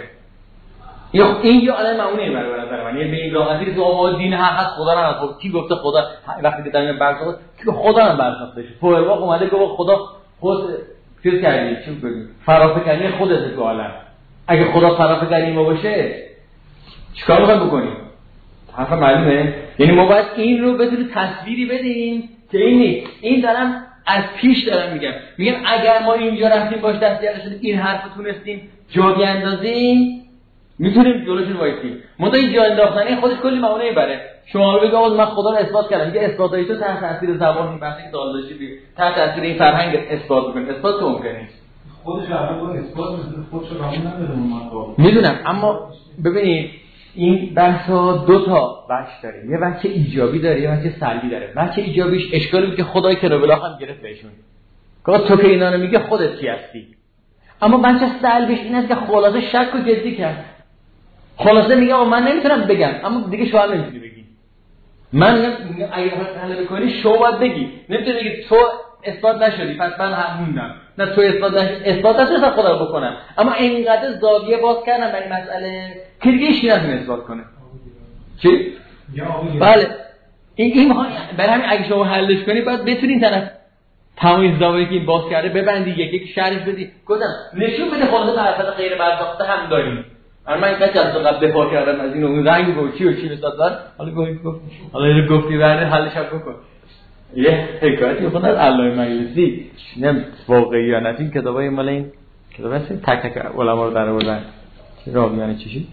یا این یه عالم معموله برای نظر من. یعنی به این راحتی که تو دین حق هست خدا نه. خب کی گفته خدا وقتی که در برساخته که خدا هم برساخته شه؟ فوئرباخ اومده گفت خدا خود چیز کردی چی بگیم فرافکنی خودت تو عالم. اگه خدا فرافکنی ما باشه چیکار می‌خوایم بکنیم؟ حرف معلومه. یعنی ما باید این رو بدون تصویری بدیم که این نیست. این دارم از پیش دارم میگم اگر ما اینجا رفتیم باش دست یقه شدیم این حرفو تونستیم جا بیاندازیم میتونیم جلوشون وایسیم. منتها این جا انداختن خودش کلی معانی بره. شما رو بگم من خدا رو اثبات کردم. میگه اثباتای تو تحت تاثیر زبان این بحثی که سوال داشتی تحت تاثیر این فرهنگ اثبات بکن. اثبات تو ممکن نیست. خودش اول با اثبات خودش رو قبول نداره. میدونم اما ببینید این بحثا دو تا بخش داره. یه بخش ایجابی داره، یه بخش سلبی داره. بخش ایجابیش اشکالی بود که خدای کربلا هم گرفت بهشون. گفت تو که اینا رو میگه خودت کی هستی؟ اما بخش سلبیش این است که خلاصه شک و جدی کرد. خلاصه میگه آقا من نمیتونم بگم اما دیگه شما نمیتونی بگی. من میگم اگه حل بکنی شما باید بگی. نمیتونی بگی تو اثبات نشدی پس من هم موندم. نه تو اثبات نشد خدا رو بکنم. اما اینقدر زاویه باز کردم برای مسئله که دیگه هیچ کی نمیتونه اثبات کنه. چی؟ بله. این برای همین اگه شما حلش کنی باید بتونین طرف تمایز زاویه‌ای که باز کرده ببندی یک شرح بدی. گفتم نشون بده خلاصه طرفات غیر برساخته هم داریم. من اینقدر از قبل دفاع کردم از این اون رنگ گوچی و چی بسازن حالا گفتی بعد حلش هم بکن. یه حکایتی خود از علامه مجلسی نم واقعیانه این کتابای مال این کتاب هست تک تک علما رو در آوردن راویان چیشی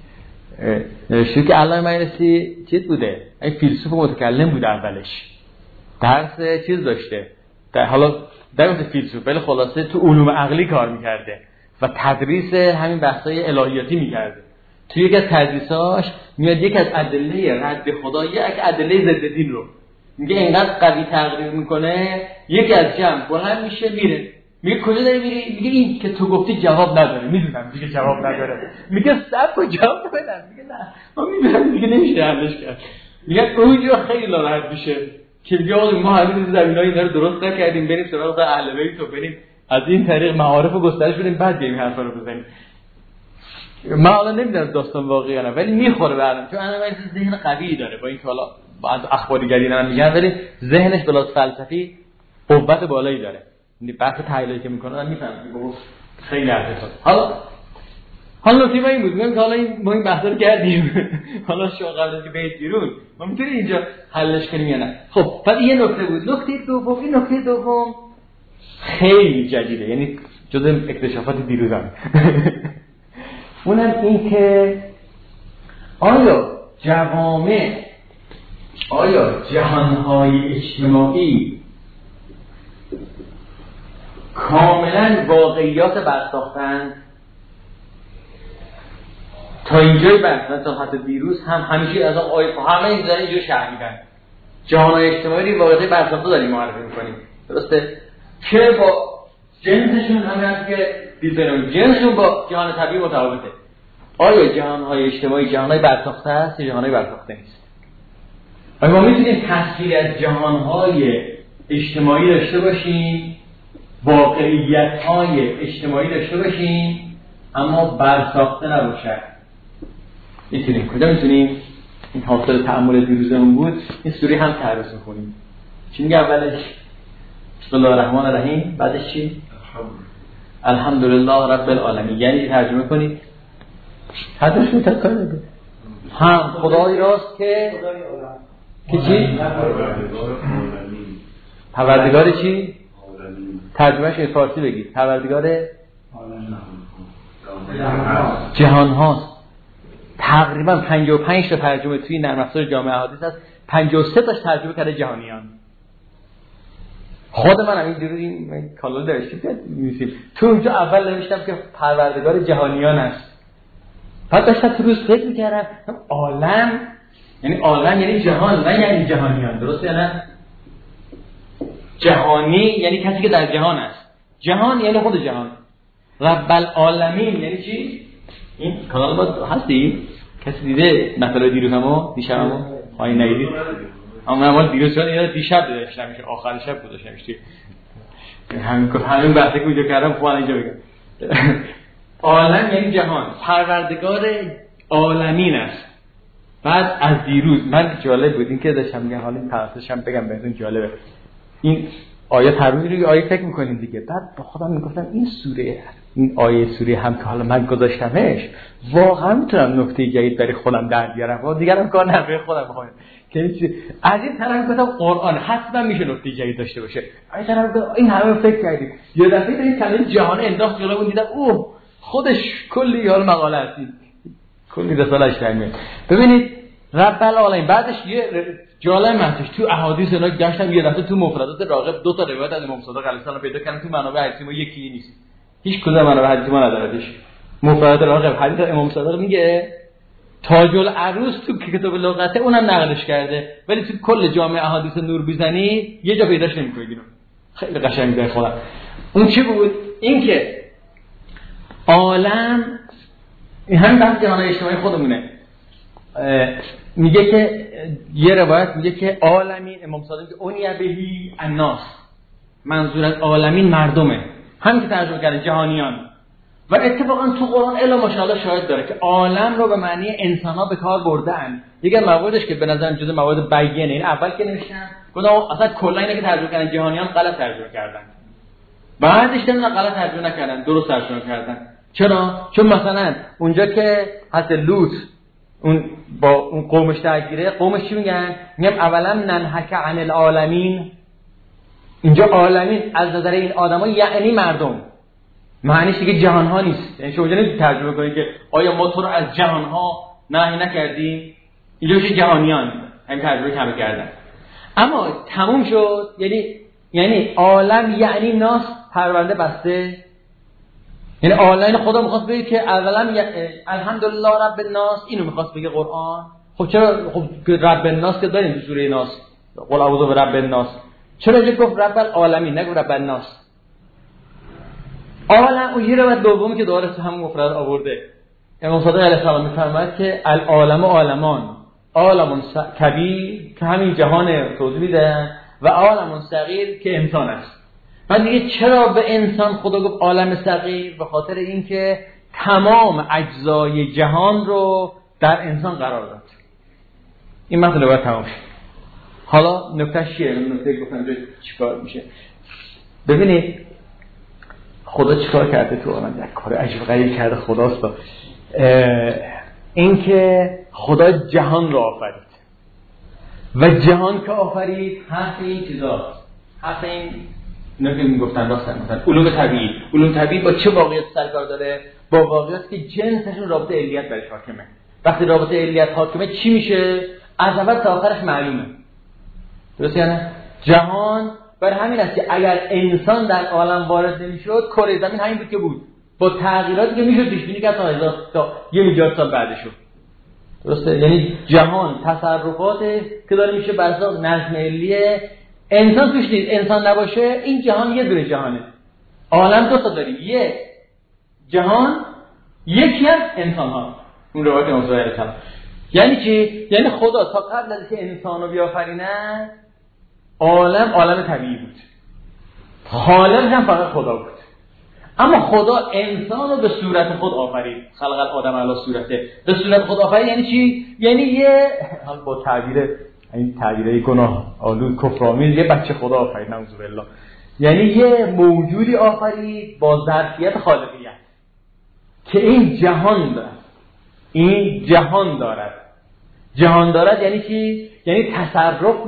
نوشته که علامه مجلسی چیز بوده این فیلسوف متکلم بوده اولش درس چیز داشته حالا درس فیلسوف ولی خلاصه تو علوم عقلی کار میکرده و تدریس همین بحثای الهیاتی میکرده. تو یک از تدریساش میاد یک از ادله رد خدا یک ادله ضد دین رو میگه اینقدر قوی تقریر میکنه یکی از جمع بلند میشه میره میگه کجا داری میری؟ میگه این که تو گفتی جواب نداره. میدونم دیگه جواب نداره. میگه صبر کن جواب بدم. میگه نه ما میدونم دیگه نمیشه حلش کرد. میگه اونجا خیلی ناراحت میشه که میگه ما هنوز زمینای اینا رو درست نکردیم بریم سراغ اهل بیت و بریم از این طریق معارف رو گسترش بدیم بعد بیایم حرفا رو بزنیم. من حالا نمیدونم داستان واقعی نه ولی میخوره بعدم چون انا ذهن قوی داره با اینکه حالا بعد اخبارگری نمیگن میگن ولی ذهنش بلاس فلسفی قوت بالایی داره. بحث تحلیلی که میکنه من میفهمم که خیلی ارتباط. حالا نکته این بود میگم که حالا ما این بحثا رو کردیم حالا شما قبل از اینکه برید بیرون ما میتونیم اینجا حلش کنیم یا نه. خب بعد یه نکته بود. نکته دوم خیلی جدیده. یعنی جز اکتشافات دیروزان. اونم این که آیا جهانهای اجتماعی کاملا واقعیات برساختن؟ تا اینجای بحث تا حتی دیروز هم همیشه از آقای همه این دارن اینجا شرح میدن جهانهای اجتماعی رو واقعی برساخته داریم معرفی میکنیم، درسته؟ که با جنسشون هم هست که دیدنون جنسشون با جهان طبیعی متفاوته. آیا جهانهای اجتماعی جهانهای برساخته است یا جهانهای برساخته نیست؟ آیا ما میتونیم تصویری از جهانهای اجتماعی داشته باشیم، واقعیت‌های اجتماعی داشته باشیم اما برساخته نباشه؟ میتونیم. کجا میتونیم؟ این حاصل تأمل دیروزمون بود. این سوره هم تعریف می‌کنیم. چی میگه اولش؟ بسم الله الرحمن الرحیم. بعدش چی؟ الحمدلله رب العالمین. یعنی ترجمه کنید حدش میتکار بگه هم خدای راست که چی؟ پروردگار چی؟ ترجمهش به فارسی بگید. پروردگار جهان هاست. تقریبا 55 تا ترجمه توی نرم افزار جامع احادیث هست، 53 تاش ترجمه کرده جهانیان. خود من هم این کالون داشتیم که می‌نویسیم تو اونجا اول نوشتم که پروردگار جهانیان است. بعد داشتم تو روز فکر می‌کردم عالم یعنی جهان نه یعنی جهانیان، درسته یا نه؟ جهانی یعنی کسی که در جهان است. جهان یعنی خود جهان. رب العالمین یعنی چی؟ این کانال ما هستی؟ کسی دیده مثلا دیروزمو دیشبمو آی ندیدید؟ اما من دیروز شد دیشب داشتم میشه آخر شب گذاشتمش توی همین بحثی که اونجا کردم خوب اینجا بگم. عالم یعنی جهان. پروردگار عالمین است. بعد از دیروز من جالب بود این که داشتم میگم حالا این تفسیرش هم بگم بهتون جالبه. این آیه ترویج رو آیه فکر می‌کنیم دیگه. بعد با خودم میگفتم این آیه سوره هم که حالا من گذاشتمش واقعا میتونم نکته جدید برای خودم در بیارم و دیگرم کار نبره خودم بخوام که از این طرف گفتم قرآن حتما میشه نکته جدید داشته باشه. از این طرف این همه فکر کردیم یه دفعه این کلمه جهان انداخت جلومون دیدم اوه خودش کلی حال مقاله هست کلی رساله‌اش تعمیر. ببینید رب العالمین بعدش یه جالب محتش تو احادیث اینا گشتم یه دفعه تو مفردات راغب دو تا روایت از امام صادق علیه السلام پیدا کردم تو منابع حدیثی ما یکی نیست. هیچ کدوم منابع حدیثی ما نداردش. مفردات راغب حدیث امام صادق میگه تاج العروس تو کتاب لغته اونم نقلش کرده ولی تو کل جامع احادیث نور بیزنی یه جا پیداش نمی‌کنی اینو. خیلی قشنگ به خودم. اون چی بود؟ این که عالم این همین بحث جهان اجتماعی خودمونه. میگه که یه روایت میگه که عالمین امام صادق که اونیه بهی الناس منظور از عالمین مردمه، همین که ترجمه کرده جهانیان. و اتفاقا تو قرآن الا ماشاءالله شاهد داره که عالم رو به معنی انسان‌ها به کار بردن. دیگه مواردش که به نظر جزء موارد بیانه این اول که نوشتن گفتم اصلا کلا اینا که ترجمه کردن جهانیان غلط ترجمه کردن، بعدش نه غلط ترجمه نکردن درست ترجمه کردن. چرا؟ چون مثلا اونجا که حتی لوط اون با اون قومش درگیره قومش چی میگن؟ میگم اولا ننهک عن العالمین. اینجا عالمین از نظر این آدما یعنی مردم، معنیش دیگه جهان ها نیست. یعنی شما نمیتونید ترجمه کنید که آیا ما تو رو از جهان ها نهی نکردیم؟ اینجا میشه جهانیان، همین ترجمه کردن کردن. اما تموم شد. یعنی عالم یعنی ناس پرونده بسته. یعنی عالم خدا می‌خواست بگه که اولا الحمدلله رب الناس، اینو می‌خواست بگه قرآن. خب چرا؟ خب رب الناس که داریم تو سوره ناس قل اعوذ برب الناس، چرا اینجا گفت رب العالمین نگفت رب الناس؟ عالم اون یه روایت دومی که دوباره همون مفرد آورده امام صادق علیه السلام می‌فرماید که العالم عالمان، عالم کبیر که همین جهان توضیح میدن و عالم صغیر که انسان است. بعد میگه چرا به انسان خدا گفت عالم صغیر؟ به خاطر اینکه تمام اجزای جهان رو در انسان قرار داد. این مطلب باید تمام شد. حالا نکته چیه؟ نکته گفتم چیکار میشه. ببینید خدا چیکار کرده تو عالم، در کار عجیب غریب کرده خداست. اینکه خدا جهان رو آفرید و جهان که آفرید حرف این چیزاست، حرف این اینا که میگفتن راستن، مثلا علوم طبیعی با چه واقعیت سرکار داره؟ با واقعیت که جنسشون رابطه علیت برش حاکمه. وقتی رابطه علیت حاکمه چی میشه؟ از اول تا آخرش معلومه. درسته یا نه؟ جهان بر همین است که اگر انسان در عالم وارد نمیشد، کره زمین همین بود که بود، با تغییراتی که میشد پیش بینی کرد تا 1 میلیارد سال بعدشو. درسته؟ یعنی جهان تصرفات که داره میشه بر اساس نظم علیه، انسان توش نیست. انسان نباشه این جهان یه دونه جهانه. عالم دو تا داریم، یه جهان، یکی از انسان ها. اون روایت موضوع کلام یعنی چی؟ یعنی خدا تا قبل از اینکه انسانو بیافرینه عالم طبیعی بود، خالقش هم فقط خدا بود. اما خدا انسان رو به صورت خود آفرید. خلق الآدم علی صورته، به صورت خود آفرید. یعنی چی؟ یعنی یه با این تعبیره گناه آلود کفرآمیز یه بچه خدا آفرید، نعوذ بالله. یعنی یه موجودی آفرید با ظرفیت خالقیت که این جهان دارد. این جهان دارد یعنی چی؟ یعنی تصرف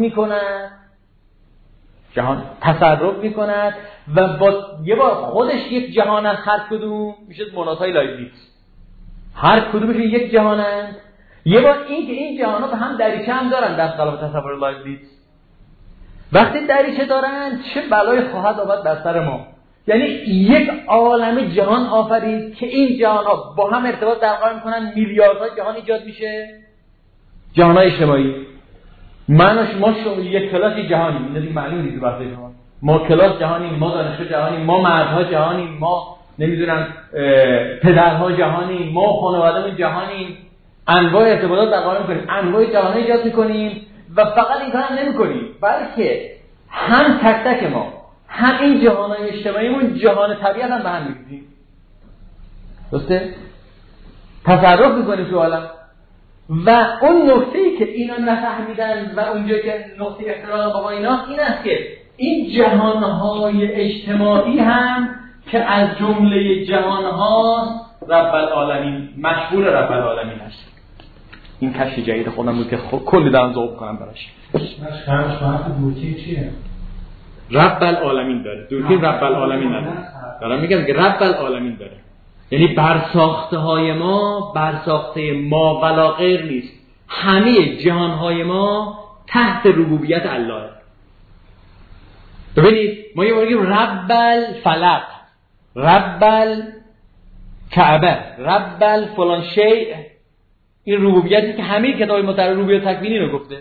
میکند و با یه بار خودش یک جهان از هر کدوم میشه مناطای لایبنیتز، هر کدومش یک جهانند. یه بار این که این جهان‌ها به هم دریچه هم دارن در خلاف تصور لایبنیتز. وقتی دریچه دارن چه بلایی خواهد آمد بر سر ما. یعنی یک عالم جهان آفرید که این جهان‌ها با هم ارتباط برقرار می‌کنن، میلیاردها جهان ایجاد میشه، جهان‌های اجتماعی. من و شما یک کلاس جهانی، این دیگه معلوم نیست وقتی شما ما کلاس جهانی، ما دانشجو جهانی، ما مردها جهانی، ما نمیدونم پدرها جهانی، ما خانواده‌مون جهانی، انواع ارتباطات برقرار می‌کنیم، انواع جهان ایجاد می‌کنیم و فقط این کار هم نمی‌کنیم، بلکه هم تک تک ما، هم این جهان‌های اجتماعیمون، جهان طبیعت هم به هم می‌ریزیم. درسته؟ تصرف می‌کنیم تو عالم. و اون نکته‌ای که اینا نفهمیدن و اونجا که نقطه اختلاف با اینا این است که این جهان‌های اجتماعی هم که از جمله جهان‌ها رب العالمین، مشغول رب العالمین است. این کشف جدید خودم بود که کلی دارم ذوق کنم براش. دورکیم چیه؟ رب العالمین داره. دورکیم رب العالمین نداره. دارم میگم که رب العالمین داره. یعنی برساخته های ما برساخته ما ولا غیر نیست. همه جهان های ما تحت ربوبیت الله. ببینید ما یه بار میگیم رب الفلق، رب الکعبه، رب الفلان شیء. این ربوبیتی که همه کتاب ما در ربوبیت تکوینی رو گفته.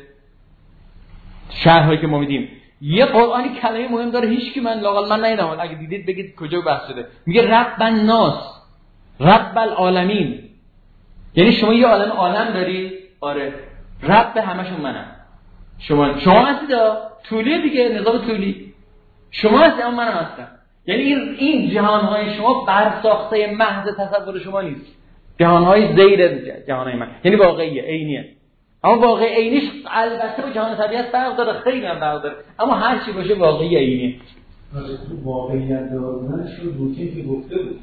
شرحایی که ما میدیم. یه قرآنی کلمه مهم داره هیچ کی من ندیدم، اگه دیدید بگید کجا بحث شده. میگه رب الناس، رب العالمین. یعنی شما یه عالم داری؟ آره. رب همشون منم. شما هستید طولی دیگه، نظام طولی. شما هستید اما منم هستم. یعنی این جهان‌های شما برساخته محض تصور شما نیست. جهان‌های زیر جهان‌های من. یعنی واقعیه، عینیه. اما واقع عینیش البته با جهان طبیعت فرق داره، خیلی هم فرق داره. اما هر چی باشه واقعی عینیه. واقعیت دارونش رو دوتین که گفته بود.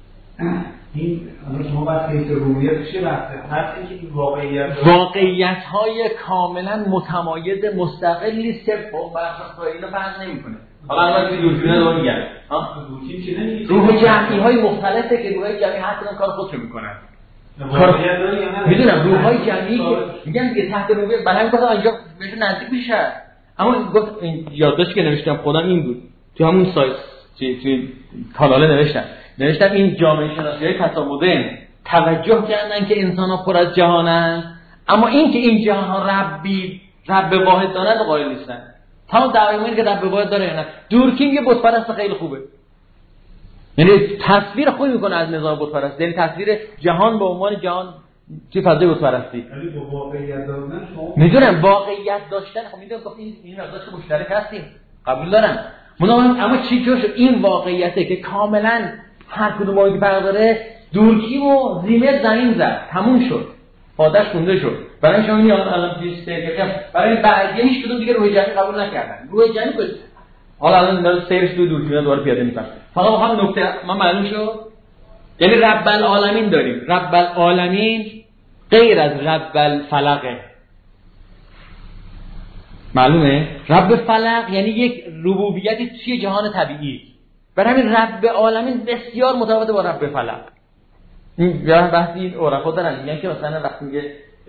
این شما وقتی که رویت چه وقتی که این واقعیت‌های کاملا متمایز مستقلی صرف با بحث‌های اینا فرق نمی‌کنه. حالا الان که دوربین رو میگن دوتین چه نمی‌گه؟ روح جمعی‌های مختلفه که روح‌های جمعی هر کدوم کار خودشون می‌کنن. واقعیت داره یا نه؟ میدونم روح‌های جمعی که میگن که تحت ربوبیت برای همین گفتم اینجا بهش نزدیک میشه. اما گفت این یادداشتی که نوشتم خودم این بود. تو همون سایت توی کانال نوشتم این جامعه شناسی‌های پسامدرن توجه کردن که انسان‌ها پر از جهانن، اما این که این جهان‌ها رب واحد دارن قائل نیستن. تا دعوای که رب واحد داره نه. دورکیم یه بت پرست خیلی خوبه. یعنی تصویر خوبی میکنه از نظام بت پرستی، یعنی تصویر جهان به عنوان جهان چه فضای بت پرستی. ولی با واقعیت داشتن شما میدونم واقعیت داشتن، خب میدونم گفت این مقدارش مشترک هستیم، قبول دارم. اما چی جوش این واقعیته که کاملا هر کدوم موردی فرق داره. دورکیم و زیمر زمین زد، تموم شد، آتش خونده شد. برای شما این الان پیش برای بعدی هیچ کدوم دیگه روح جمعی قبول نکردن. روح جمعی بود. حالا الان داره سیرش تو دورکیم دوباره پیاده می‌کنه. فقط هم نکته ما معلوم شد. یعنی رب العالمین داریم. رب العالمین غیر از رب الفلقه. معلومه؟ رب فلق یعنی یک ربوبیتی توی جهان طبیعی. برای همین رب عالمین بسیار متفاوت با رب فلق. این بحثی عرفا دارن میگن که مثلا وقتی میگه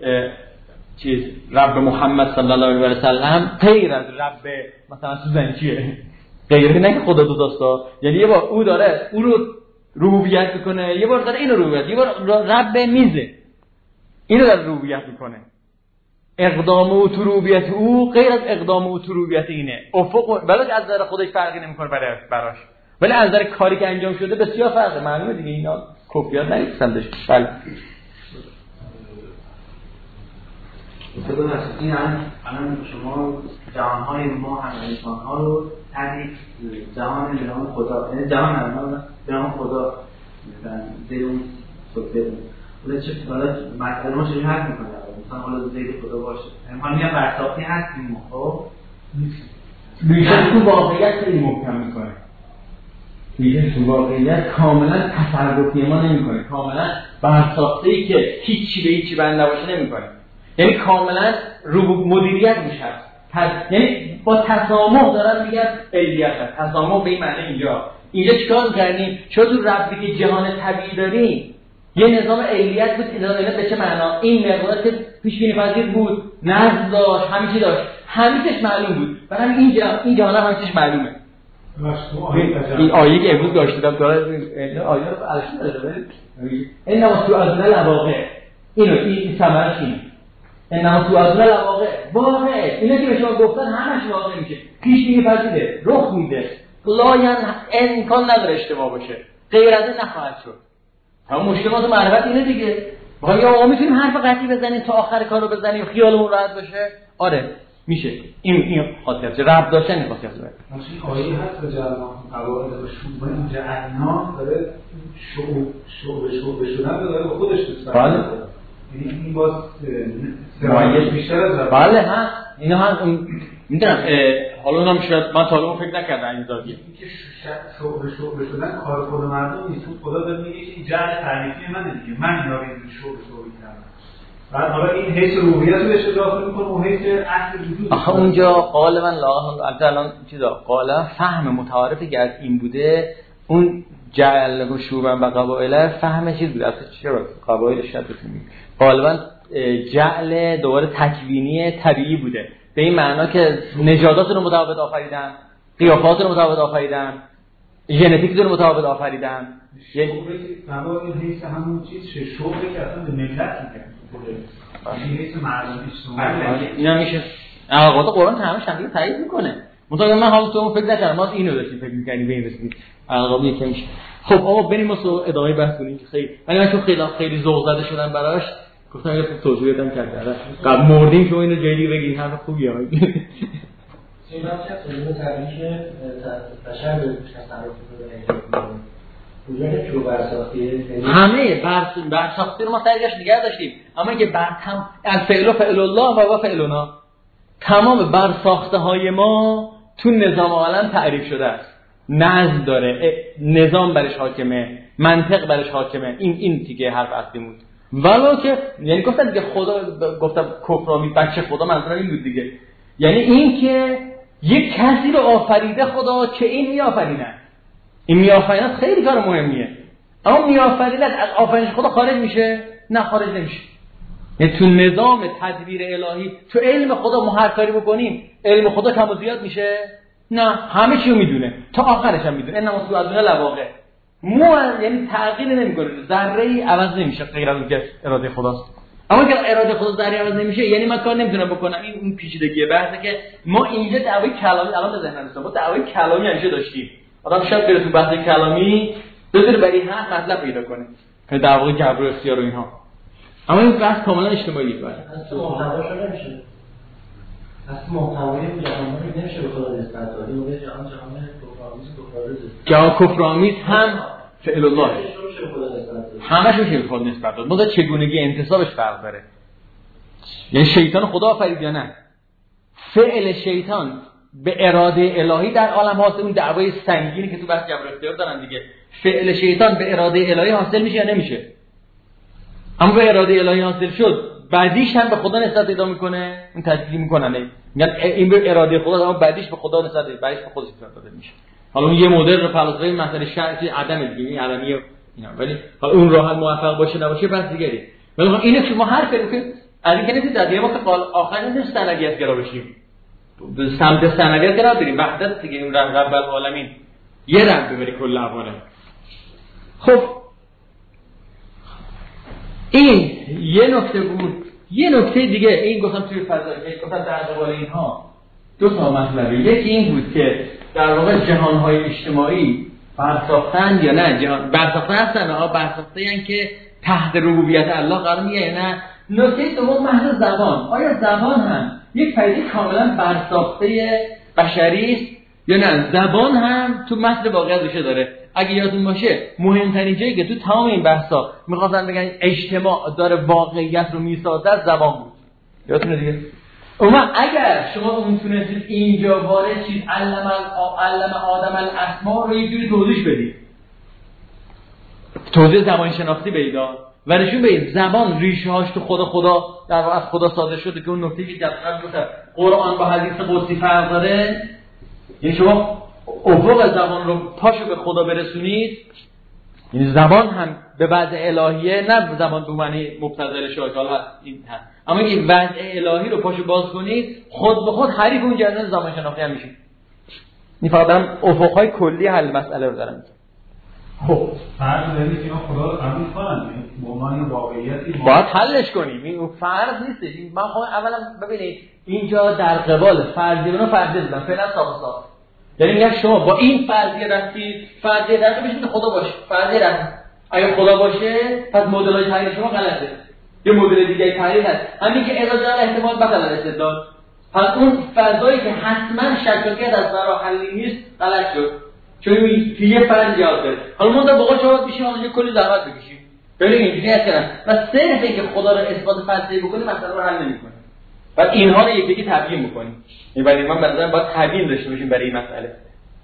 رب محمد صلی الله علیه و سلم غیر از رب مثلا سوزنچیه، غیر نه که خدا دو تاستا، یعنی یه بار او داره او رو ربوبیت میکنه، یه بار داره اینو ربوبیت، یه بار رب میزه اینو داره ربوبیت میکنه. اقدام او تو ربوبیت او غیر از اقدام او تو ربوبیت اینه. افق بلکه از نظر خودش فرقی نمیکنه براش، ولی از نظر کاری که انجام شده بسیار فرقه. معلومه دیگه اینا کفریات نیستن داشت. بله این الان شما جهانهای ما هم انسان‌ها رو تعریف جهان به نام خدا، یعنی جهان به نام خدا زیر اون سکته اون چه حالا مسئله ما چجوری حل می‌کنه؟ مثلا حالا زیر خدا باشه ما میگم برساختی هستیم ما، خب میشه تو واقعیت خیلی محکم میکنه، میشه تو واقعیت کاملا تصرفی ما نمیکنه، کاملا برساخته‌ای که هیچی به هیچی بند نباشه نمیکنه، یعنی کاملا مدیریت میشه. یعنی با تسامح دارن میگن علیت هست. تسامح به این معنی اینجا چیکار کردیم؟ چون تو ربی که جهان طبیعی داریم یه نظام علیت بود. این به چه معنا؟ این مقدار که پیش بینی پذیر بود، نظم داشت، همیشه داشت، همیشهش معلوم بود. برای این جهان هم همیشهش معلومه. این آیه که امروز داشته بودم آیه رو علشان داره این نماز الواقع این ثمرش اینه. انما تو از واقع اینا که به شما گفتن همش واقع میشه، پیش بینی پذیره، رخ میده، لاین امکان نداره اشتباه باشه، غیر از این نخواهد شد. همون مشکلات معرفت اینه دیگه. ما میتونیم حرف قطعی بزنیم تا آخر کارو بزنیم خیالمون راحت باشه. آره میشه. این خاطر چه رب داشتن این خاطر داره. مثلا آیه هست به جلال قواعد و شوبه اینجا عنا داره شعبه شدن داره به خودش بله. این باز سرایش بیشتر از بله ها اینا هم میدونم. حالا اونم شاید من تا الان فکر نکردم این زاویه که شعبه شدن کار خود مردم نیست. خدا داره میگه این جعل تعریفی منه دیگه، من اینا رو شعبه کردم. بعد حالا این حیث روحیت رو بهش اضافه میکنه و حیث اصل وجود. آخه اونجا قال من الان چیزا قال فهم متعارفی که از این بوده، اون جعل و شوبن و قبایل فهم چیز بوده. اصلا چرا قبایل شدتون میگه غالبا جعل دوباره تکوینی طبیعی بوده، به این معنا که نژادات رو متفاوت آفریدن، قیافات رو متفاوت آفریدن، ژنتیک رو متفاوت آفریدن. یعنی قبایل حیث همون چیز شعبه که اصلا به ملت میگن حیث مردم اجتماعی. اینا میشه آقا قرآن همش همین تایید میکنه. مثلا من حالا تو فکر نکردم، ما اینو داشتیم فکر می‌کردیم به این رسیدیم. آقا یکم میشه. خب آقا بریم واسه ادامه بحث کنیم که خیلی من چون خیلی ذوق زده شدم براش گفتم یه توضیح بدم کرده. قبل مردیم که اینو جدی بگید حرف خوبیه. این بحث علم طبیعی بشر به تصرف می‌کنه. اونجا که برساختی همه برساختی رو ما سرگشت نگه داشتیم، اما اینکه برتم الفعل و فعل الله و فعلنا تمام برساخته های ما تو نظام عالم تعریف شده است. نظم داره، نظام برش حاکمه، منطق برش حاکمه. این دیگه حرف اصلی بود. ولو که یعنی گفتم دیگه خدا گفتم کفرآمیز بچه خدا منظورم این بود دیگه، یعنی این که یک کسی رو آفریده خدا که این میآفرینه. این میآفرینه خیلی کار مهمیه، اما میآفرینه از آفرینش خدا خارج میشه؟ نه خارج نمیشه. یعنی تو نظام تدبیر الهی تو علم خدا ما هر کاری بکنیم علم خدا کم و زیاد میشه؟ نه، همه چیو میدونه تا آخرش هم میدونه. انما تو از لواقع یعنی تغییر نمیکنه، ذره‌ای عوض نمیشه غیر از اینکه اراده خداست. اما که اراده خدا ذره عوض نمیشه یعنی من کار نمیتونم بکنم. این اون پیچیدگی بحثه که ما اینجا دعوای کلامی الان به ذهن رسید. ما دعوای کلامی همیشه داشتیم. آدم شاید بره تو بحث کلامی بذاره برای هر مطلب پیدا کنه که دعوای جبر و اختیار و اینها. اما این بحث کاملا اجتماعی بود. اصلا محتواش نمیشه. اصلا محتوای جهانی نمیشه به خدا نسبت داد. اون جهان کفرآمیز هم فعل الله همش میشه به خدا نسبت داد. ماذا چگونگی انتصابش فرق داره. یعنی شیطان خدا آفرید یا نه؟ فعل شیطان به اراده الهی در عالم حاصل، اون دعوای سنگینی که تو بحث جبر و اختیار دارن دیگه. فعل شیطان به اراده الهی حاصل میشه یا نمیشه؟ اما به اراده الهی حاصل شد بعدیش هم به خدا نسبت پیدا میکنه، اون تجلیل میکنن، میگن این به اراده خدا، اما بعدیش به خدا نسبت پیدا، بعدیش به خودش نسبت داده میشه. حالا اون یه مدل رو فلسفه مسئله شرطی عدم دیگه، عدمی اینا، ولی حالا اون راه موفق باشه نباشه بس دیگری. ولی اینو که ما حرف که از این که در ما که آخر نیست سنگیت گرا بشیم، به سمت سنگیت گرا بریم، وحدت دیگه، اون رب العالمین یه رب ببری کل عوالم. خب این یه نکته بود. یه نکته دیگه این گفتم توی فضایی، گفتم در قبال اینها دو تا مطلبه. یکی این بود که در واقع جهان‌های اجتماعی برساختن یا نه، جهان برساخته هستن، برساخته یعنی که تحت ربوبیت الله قرار میگیره یا نه. نکته دوم محض زبان، آیا زبان هم یک پدیده کاملا برساخته بشری است یا نه؟ زبان هم تو متن واقعیت ریشه داره. اگه یادتون باشه مهمترین جایی که تو تمام این بحثا می‌خواستن بگن اجتماع داره واقعیت رو میسازه زبان بود. یادتونه دیگه؟ اما اگر شما میتونستید اینجا وارد چیز علم آدم الاسماء رو یه جوری توضیح بدید، توضیح زبان شناختی بدید و نشون بدید زبان ریشه هاش تو خدا در واقع از خدا صادر شده، که اون نکته که دقیقاً گفتم قرآن با حدیث قدسی فرق داره. یعنی شما افق زبان رو پاشو به خدا برسونید، یعنی زبان هم به وضع الهیه، نه زبان به معنی مبتذل شایعال هست این هست، اما این وضع الهی رو پاشو باز کنید، خود به خود حریف اون جریان زبان شناختی هم میشید. این فقط دارم افقهای کلی حل مسئله رو دارم. خب فرض دارید که خدا رو قبول کنن، به عنوان واقعیتی باید حلش کنیم. این فرض نیست. من خواهم اولا ببینید اینجا در قبال فرضیه و فرضیه دیدم فعلا صاف. یعنی میگم شما با این فرضیه رفتید، فرضیه در بشید خدا باشه، فرضیه رفتید اگه خدا باشه پس مدل‌های تحلیل شما غلطه، یه مدل دیگه تحلیل هست، همین که اراده در احتمال بدل استدلال، پس اون فضایی که حتما شکاکیت از برای حلی نیست غلط شد، چون که یه فرض یاد داره. حالا ما در واقع شما میشیم حالا کلی زحمت بکشیم ببینید اینجوری هست و صرف اینکه خدا رو اثبات فلسفی بکنیم مثلا رو حل نمی‌کنه. بعد اینها رو یکی تبیین می‌کنیم. یعنی من مثلا باید تبیین داشته باشیم برای این مسئله.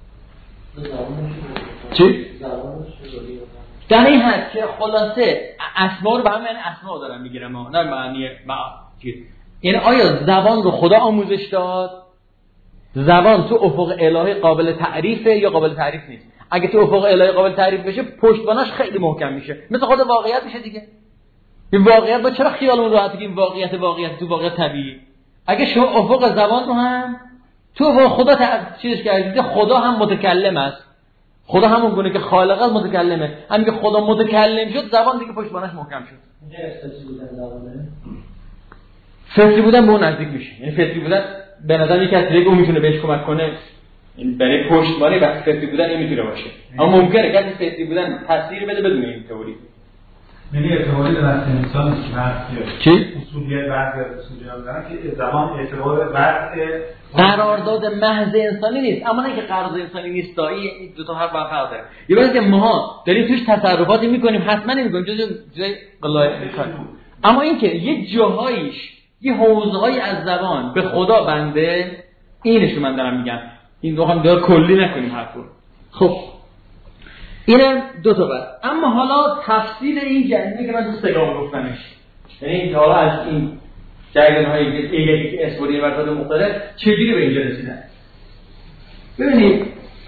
چی؟ در این حد که خلاصه اسما رو به هم یعنی اسما دارم میگیرم، نه معنی چیز. یعنی آیا زبان رو خدا آموزش داد؟ زبان تو افق الهی قابل تعریفه یا قابل تعریف نیست؟ اگه تو افق الهی قابل تعریف بشه پشتوانش خیلی محکم میشه، مثل خود واقعیت میشه دیگه. این واقعیت با چرا خیالمون راحته که این واقعیت تو واقعیت طبیعی؟ اگه شما افق زبان رو هم تو افق خدا چیزش کردید، خدا هم متکلم است، خدا همون گونه که خالق است متکلمه، همین که خدا متکلم شد زبان دیگه پشتوانش محکم شد. اینجا استفاده بودن زبانه فطری بودن به اون نزدیک میشه. یعنی فطری بودن به نظر یک کسی اون میتونه بهش کمک کنه، این برای پشتوانه وقتی فطری بودن این میتونه باشه، اما ممکنه کسی فطری بودن تاثیر بده بدون این تئوری. یعنی اعتباری به دست انسان چی؟ اصولیت بعضی از اصولیات دارن که زبان اعتبار وضع قرارداد محض انسانی نیست، اما نه که قرارداد انسانی نیست دایی، این دو تا حرف با فرق داره. یه وقتی که ما داریم توش تصرفاتی میکنیم حتما نمیکنیم جزء قلای انسان، اما این که یه جاهایش یه حوزه‌ای از زبان به خدا بنده، اینشو من دارم میگم. این دو هم دار کلی نکنیم حرفو. خب اینم دو تا بعد. اما حالا تفصیل این جنبه که من تو سگام گفتمش، یعنی این حالا از این جریان‌های که اسپوری ورتاد مختلف چجوری به اینجا رسیدن. ببینید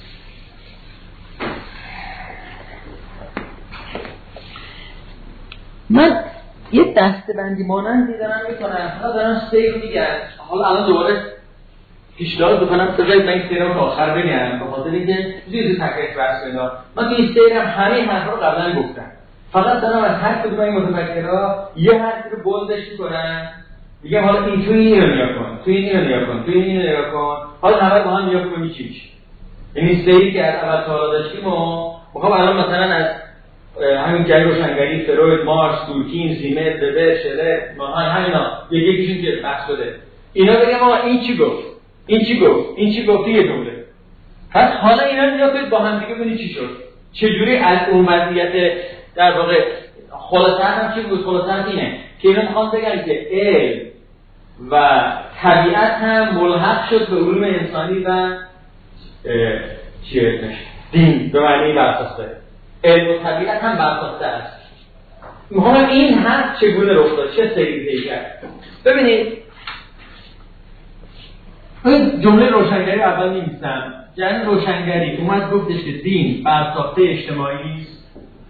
من یه دسته‌بندی مانندی دارم میکنم، حالا دارم سیر میگن، حالا الان دوباره پیشنهاد بکنم سزای من این سیر رو تا آخر بگم به خاطر اینکه زیادی تکرار بحث بنا. من تو این سیرم همه حرفا رو قبلا گفتم، فقط دارم از هر کدوم این متفکرها یه حرفی رو بولدش میکنم، میگم حالا این تو این رو نگاه کن، تو این رو نگاه کن، تو این رو نگاه کن، حالا همه با هم نگاه کنیم چی میشه. این سیری که از اول تا حالا داشتیم و میخوام الان مثلا از همین جای روشنگری، فروید، مارکس، دورکین، زیمر، وبر، شلر، همینا یکیشون که بحث شده، اینا بگم آقا این چی گفت، این چی گفت، این چی گفت یه جمله. پس حالا اینا رو نگاه کنید با هم دیگه ببینید چی شد، چجوری از اون وضعیت در واقع خلاصه هم چی بود. خلاصه اینه که اینا میخوان بگن که علم و طبیعت هم ملحق شد به علوم انسانی و چیه دین به معنی برساسته. علم و طبیعت هم برساسته است. ما این حرف چگونه رخ داد، چه سری طی کرد؟ ببینید این جمله روشنگری اول می‌نویسم. یعنی روشنگری اومد گفتش که دین برساخته اجتماعی است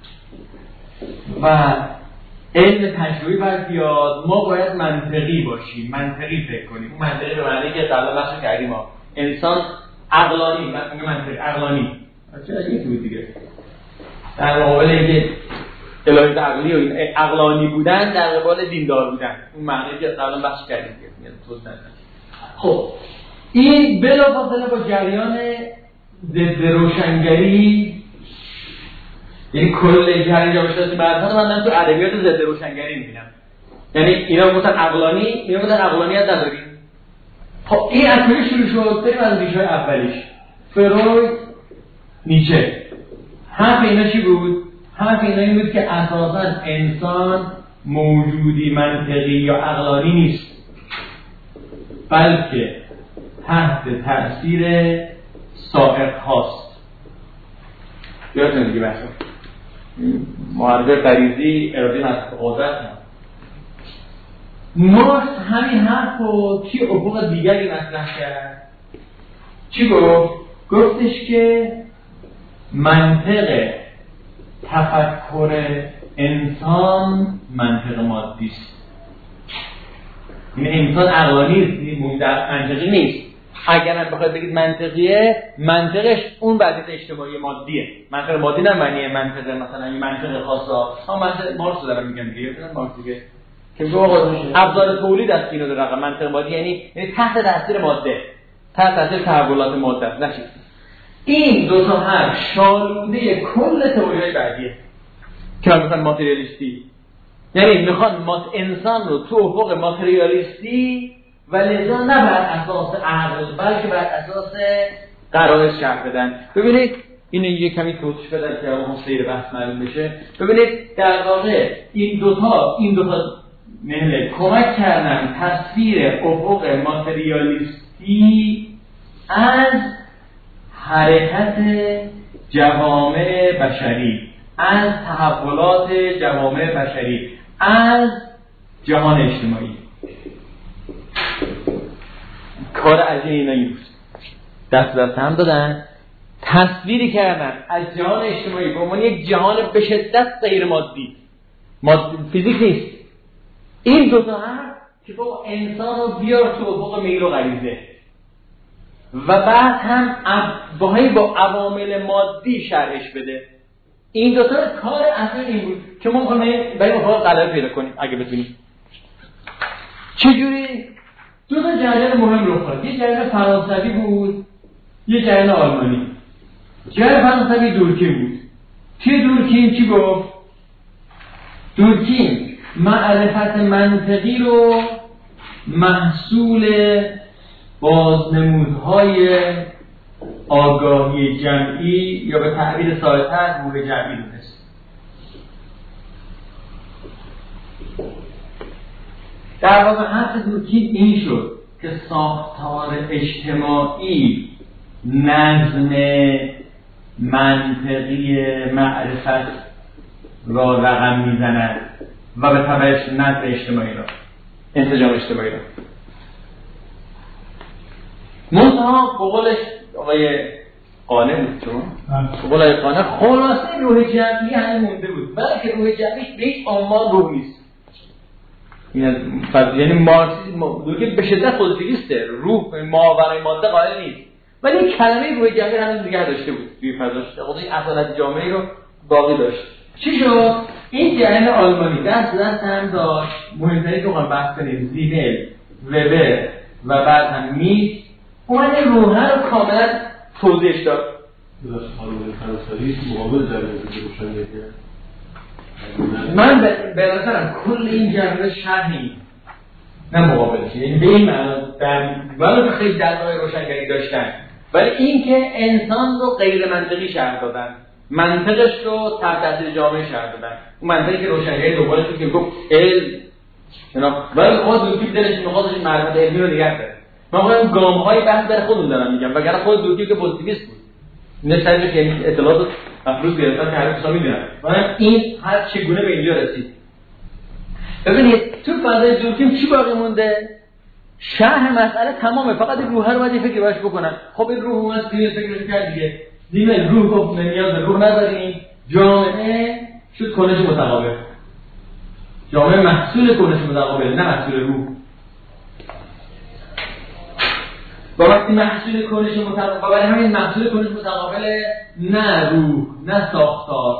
و علم تجربی باید بیاد، ما باید منطقی باشیم، منطقی فکر کنیم. اون منطقی به معنی که قبلا بحث کردیم ما انسان عقلانی، مثلا منطقی عقلانی چرا این بود دیگه در مقابل اینکه الهی عقلی و عقلانی بودن در قبال دیندار بودن، اون معنی که قبلا بحث کردیم دیگه توضیح ندادم. خب این بلافاصله با جریان ضد روشنگری، یعنی کل جریان جامعه‌شناسی مردان من تو ادبیات ضد روشنگری می‌بینم. یعنی اینا گفتن عقلانی، اینا گفتن عقلانیت نداریم. خب این از کجا شروع شد؟ بریم از ریشه‌های اولیش. فروید، نیچه. حرف اینا چی بود؟ حرف اینا این بود که اساساً انسان موجودی منطقی یا عقلانی نیست، بلکه تحت تأثیر سائق هاست. یادتون دیگه بحثا معارضه غریزی اراده مصرف قدرت مارکس همین حرف رو توی افق دیگری مطرح کرد. چی گفت؟ گفتش که منطق تفکر انسان منطق مادی است. این انسان عقلانی است، منطقی نیست. اگر بخواید بگید منطقیه، منطقش اون وضعیت اجتماعی مادیه. منطق مادی نه معنی منطق مثلا این منطق خاصا. هم منطق مارکس دارم میگم دیگه، مثلا مارکس دیگه که میگه آقا ابزار تولید است اینو در منطق مادی، یعنی تحت تاثیر ماده، تحت تاثیر تحولات ماده است. نشید این دو تا حرف شالوده کل تئوری‌های بعدیه که مثلا ماتریالیستی، یعنی میخوان انسان رو تو افق ماتریالیستی و لذا نه بر اساس عقل بلکه بر اساس قرائز شرح بدن. ببینید اینو یه کمی توضیح بدم که اون سیر بحث معلوم بشه. ببینید در واقع این دوتا مهله کمک کردن تصویر افق ماتریالیستی از حرکت جوامع بشری، از تحولات جوامع بشری، از جهان اجتماعی. کار عجیبی اینا این بود. دست هم دادن، تصویری کردن از جهان اجتماعی به عنوان یک جهان به شدت غیر مادی، فیزیک نیست. این دو تا هم که با انسان رو بیار تو افق میل و غریزه و بعد هم با عوامل مادی شرحش بده. این دو تا کار اصلا این بود که ما می‌خوایم برای افق غلبه پیدا کنیم. اگه بتونیم چجوری؟ دو تا جریان مهم رخ داد. یک جریان فرانسوی بود، یک جریان آلمانی. جریان فرانسوی دورکیم بود. توی دورکیم چی گفت؟ دورکیم معرفت منطقی رو محصول بازنمودهای آگاهی جمعی یا به تعبیر ساده‌تر روح جمعی دونست. در واقع حرف دورکیم این شد که ساختار اجتماعی نظم منطقی معرفت را رقم میزند و به تبعش نظم اجتماعی را، انسجام اجتماعی را. منتها بقولش آقای قانع بود، چون بقول قانع خلاصه روح جمعی همین مونده بود، بلکه روح جمعی به هیچ عنوان روح نیست. یعنی مارکسیسم دوگه به شدت پوزیتیویسته، روح ماورای ماده قائل نیست، ولی کلمه روح جمعی هنوز نگه داشته بود توی فضاش، خود این اصالت جامعی رو باقی داشت. چی شد؟ این جریان آلمانی دست هم داشت. مهمتری که بحث کنیم زیدل، وبر و بعد هم میس اومد روح رو کاملا توضیحش داد. داشت آلمان فرانسوی مقابل جریان روشنگری. من به نظرم کل این جریان شرحی نه مقابلش، یعنی به این معنا ولی خیلی دلایل روشنگری داشتن، ولی این که انسان رو غیر منطقی شرح دادن، منطقش رو تحت تاثیر جامعه شرح دادن. اون منطقی که روشنگری دنبالش بود که گفت علم جناب، ولی خود دورکیم دلش می‌خواست این معرفت علمی رو نگه داره. من میگم گام‌های بحث در خودمون دارم میگم، وگرنه خود دورکیم که پوزیتیویست بود. نشانه که این اطلاعات افروز گرفتن که هر کسی می‌دونه. ولی این هر چگونه به اینجا رسید. ببینید تو فضای دورکیم چی باقی مونده؟ شرح مسئله تمامه، فقط روح رو باید فکر باش بکنن. خب این روح اومد دیگه فکرش کرد دیگه. دیگه روح گفت نیاز به روح نداریم. جامعه شد کنش متقابل. جامعه محصول کنش متقابل، نه محصول روح. با وقتی محصول کنش متقابل، برای همین محصول کنش متقابل نه روح، نه ساختار.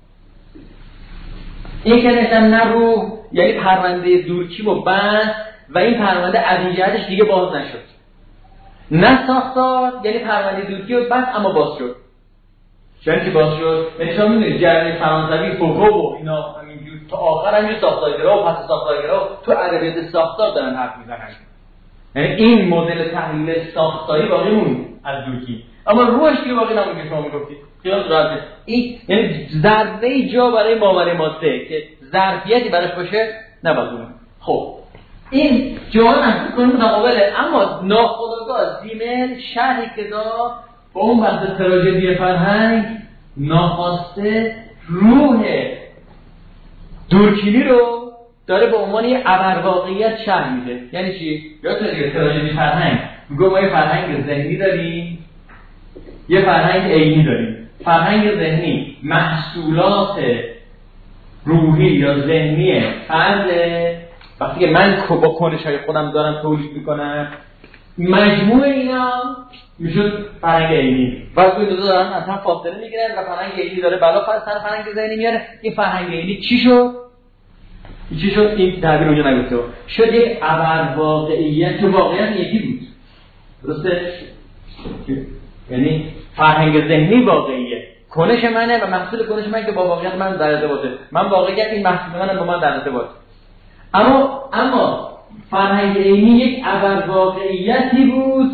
این که نشتم نه روح یعنی پرونده دورکیم و بند و این پرونده از جهتش دیگه باز نشد. نه ساختار یعنی پرونده دورکیم و بند اما باز شد. چون که باز شد یعنی شما میدونید جریان فرانسوی فوکو و اینا همینجور تا آخر همین ساختارگرا و پس ساختارگرا تو ادبیات ساختار دارن حرف میزنن. یعنی این مدل تحلیل ساختاری باقی مون از دورکیم، اما روحش دیگه باقی نمون که شما میگفتید. خیال راحته. این یعنی ذره جا برای باور ماده که ظرفیتی براش باشه نباید بونه. خب این جوان محسوب کنیم متقابله، اما ناخودآگاه زیمل شرحی که داد با اون بحث تراژدی فرهنگ ناخواسته روح دورکیمی رو داره به عنوان یه ابرواقعیت شرح میده. یعنی چی؟ یادتونه دیگه تراژدی فرهنگ میگه ما یه فرهنگ ذهنی داریم، یه فرهنگ عینی داریم. فرهنگ ذهنی محصولات روحی یا ذهنی فرد، وقتی که من با کنش‌های خودم دارم تولید میکنم، مجموع اینا میشد فرهنگ عینی. وقتی این دو دارن از هم فاصله میگیرن و فرهنگ عینی داره بلا سر فرهنگ ذهنی میاره. این فرهنگ عینی چی شد؟ این تعبیر اونجا نگفته شد یک ابرواقعیت که واقعیت یکی بود. درسته؟ یعنی فرهنگ ذهنی واقعیه، کنش منه و محصول کنش من که با واقعیت من در ارتباطه. من واقعیت این محصول منم با من در ارتباط. اما فرهنگ عینی یک ابرواقعیتی بود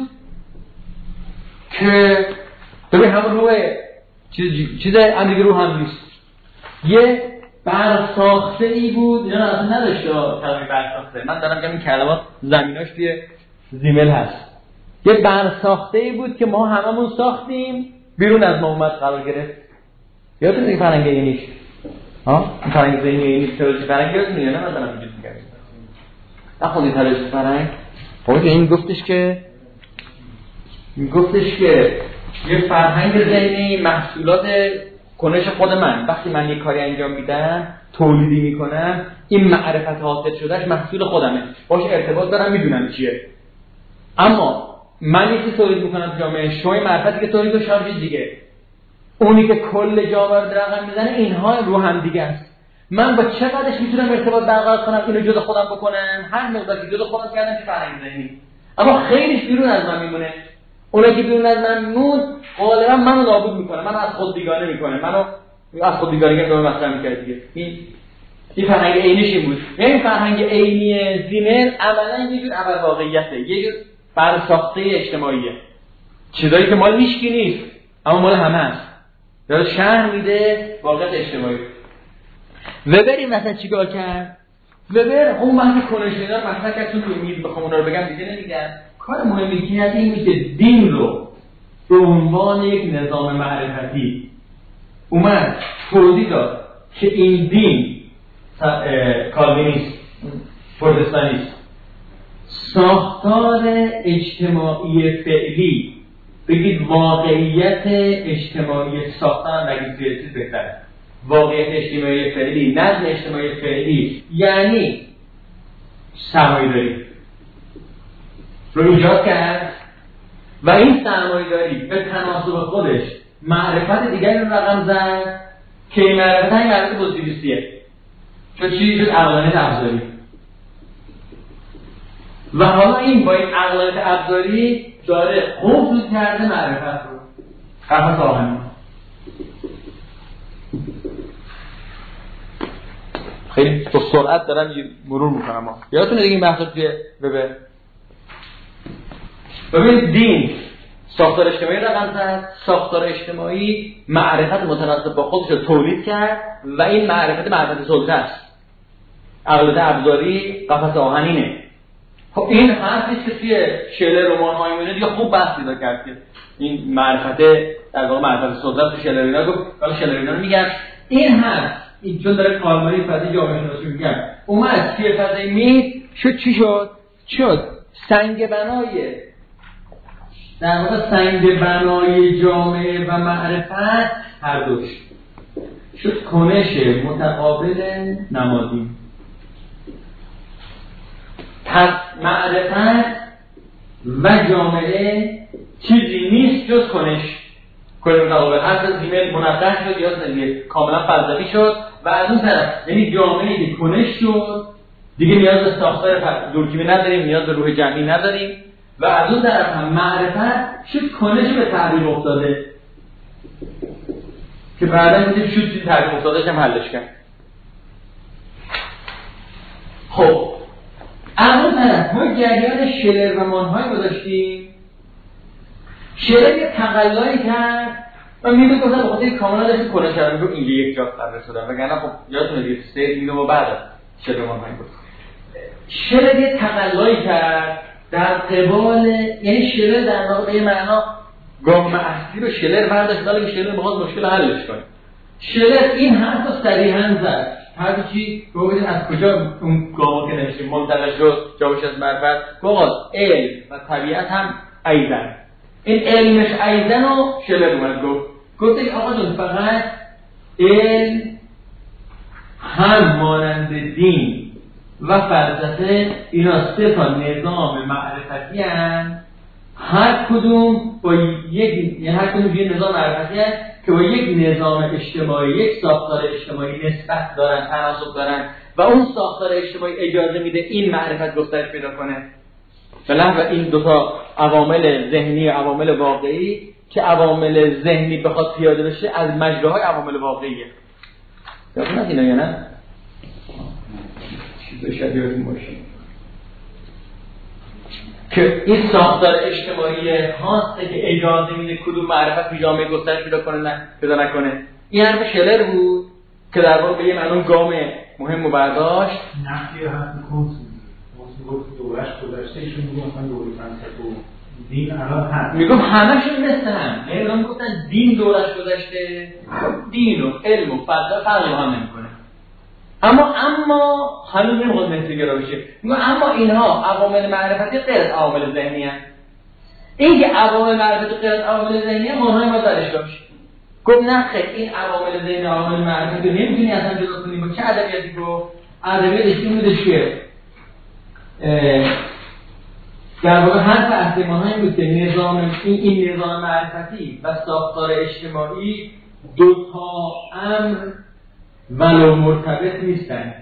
که ببین همون روح چیز امریکا روح هم نیست، یه برساخته ای بود. اینا اصلا نداشته کلمه برساخته، من دارم میگم این کلمات زمیناش توی زیمل هست. یه برساخته ای بود که ما هممون ساختیم، بیرون از ما اومد قرار گرفت. یادتونه این فرهنگ عینیش؟ این فرهنگ ذهنی عینی تراژدی فرهنگ یادتونه یا نه؟ من دارم اینجوری میگم. نخوندی تراژدی فرهنگ؟ خب این گفتش که یه فرهنگ ذهنی محصولات کنش خود من، وقتی من یه کاری انجام میدم تولیدی میکنم، این معرفت حاصل شدهش محصول خودمه، باش ارتباط دارم، میدونم چیه. اما من یکی تولید میکنم جامعه، شما معرفتی که تولید و شارژ دیگه، اونی که کل جامعه رو رقم میزنه، اینها رو هم دیگه است. من با چقدرش میتونم ارتباط برقرار کنم، اینو جدا خودم بکنم، هر مقدار که جدا خودم کردم که فرهنگ ذهنی، اما خیلیش بیرون از من میمونه. اونایی که بیرون از من موند غالبا منو نابود میکنه، منو از خود بیگانه میکنه، منو از خود بیگانگی رو مطرح میکرد دیگه. این فرهنگ عینیش این بود. یعنی فرهنگ عینی زیمل عملاً یه جور ابرواقعیته، یه جور برساخته اجتماعیه، چیزایی که مال هیچکی نیست اما مال همه است، داره شرح میده واقعیت اجتماعی. وبر مثلا چیکار کرد؟ وبر اون وقتی کنش اینا رو مطرح کرد، چون امید بخوام اونا رو بگم دیگه نمیگم. کار مهمی که هست این که دین رو به عنوان یک نظام معرفتی اومد توضیح داد که این دین کالوینیست، پروتستانیست، ساختار اجتماعی فعلی، بگید واقعیت اجتماعی ساختن نگید سیاسی بهتره، واقعیت اجتماعی فعلی، نظم اجتماعی فعلی یعنی سرمایه‌داری رو ایجاد کرد و این سرمایه‌داری به تناسب خودش معرفت دیگری رو رقم زد که این معرفت همین معرفت پوزیتیویستیه، چون چیزی شد عقلانیت ابزاری. و حالا این با این عقلانیت ابزاری داره قفل کرده معرفت رو، قفل آهنی. خیلی با سرعت دارم مرور میکنم. یادتونه دیگه این بحثا توی ببین دین ساختار اجتماعی رقم زد، ساختار اجتماعی معرفت متناسب با خودش رو تولید کرد و این معرفت سلطه است. عقلانیت ابزاری قفس آهنینه. خب این حرفیست که توی شعر رمان‌های میونه دیگه خوب بحث پیدا کرد که این معرفت در واقع معرفت سلطه تو شعر اینا گفت، حالا شعر اینا رو میگم این حرف این چون داره کاربری فردی جامعه شناسی میگم اومد توی فضای میت شد چی شد؟ شد سنگ بنای در واقع سنگ بنای جامعه و معرفت هر دوش شد کنش متقابل نمادین. پس معرفت و جامعه چیزی نیست جز کنش متقابل. هر زمین منقش شد یا زندگی کاملا فلسفی شد و از اون طرف یعنی جامعه که کنش شد دیگه نیاز به ساختار دورکیمی نداریم، نیاز به روح جمعی نداریم و از اون طرف هم معرفت شد کنش به تعریف افتاده که بعدا میشه شد چیزی تعریف افتادهش هم حلش کرد. خب از اون طرف ما جریان شلر و مانهای رو داشتیم. شلر یه تقلایی کرد و میگه گفتم بخاطر کاملا داشت کنش کردن رو این یک جا قرار شدن وگرنه خب یادتونه دیگه سیر میگم و بعد شلر مانهای بود. شلر یه تقلایی کرد در قبال یعنی شلر در واقع به معنا گام اصلی رو شلر برداشت ولی که شلر بخواد مشکل حلش کنه. شلر این حرف رو صریحاً زد. هر چی ببینید از کجا اون گامو که نمیشه منتقل شد جابش از معرفت گفت علم و طبیعت هم ایزن. این علمش ایزن رو شلر اومد گفت که آقا جون فقط علم هم مانند دین و فلسفه اینا سه تا نظام معرفتی هستند. هر کدوم با هر کدوم یه نظام معرفتی هست که با یک نظام اجتماعی یک ساختار اجتماعی نسبت دارن، تناسب دارن و اون ساختار اجتماعی اجازه میده این معرفت گسترش پیدا کنه. و این دو تا عوامل ذهنی و عوامل واقعی که عوامل ذهنی بخواد پیاده بشه از مجراهای عوامل واقعیه. یادتون از اینا یا نه؟ چیز شبیه این باشه که این ساختار اجتماعی خاصه که اجازه میده کدوم معرفت توی جامعه گسترش پیدا کنه نه پیدا نکنه. این حرف شلر بود که در واقع به یه معنی گام مهم رو برداشت. نفی حرف کنس گفت دورش گذشته ایشون میگفتن دوری فلسفه و دین الان هست میگم همشون مثل هم یعنی الان میگفتن دین دورش گذشته دین و علم و فلسفه فرقی هم نمیکنه اما هنوز نمیخواد مثل گرا بشه. اما اینها عوامل معرفتی غیر از عوامل ذهنی هست. این که عوامل معرفتی غیر از عوامل ذهنی هست ماهی ما درش داشت گفت نه خیر این عوامل ذهنی عوامل معرفتی رو نمیتونی اصلا جدا کنی. با چه ادبیاتی رو ادبیات اشتی بودش که در واقع حرف اصلی ما این بود که این نظام معرفتی و ساختار اجتماعی دو تا امر ولو مرتبط نیستن.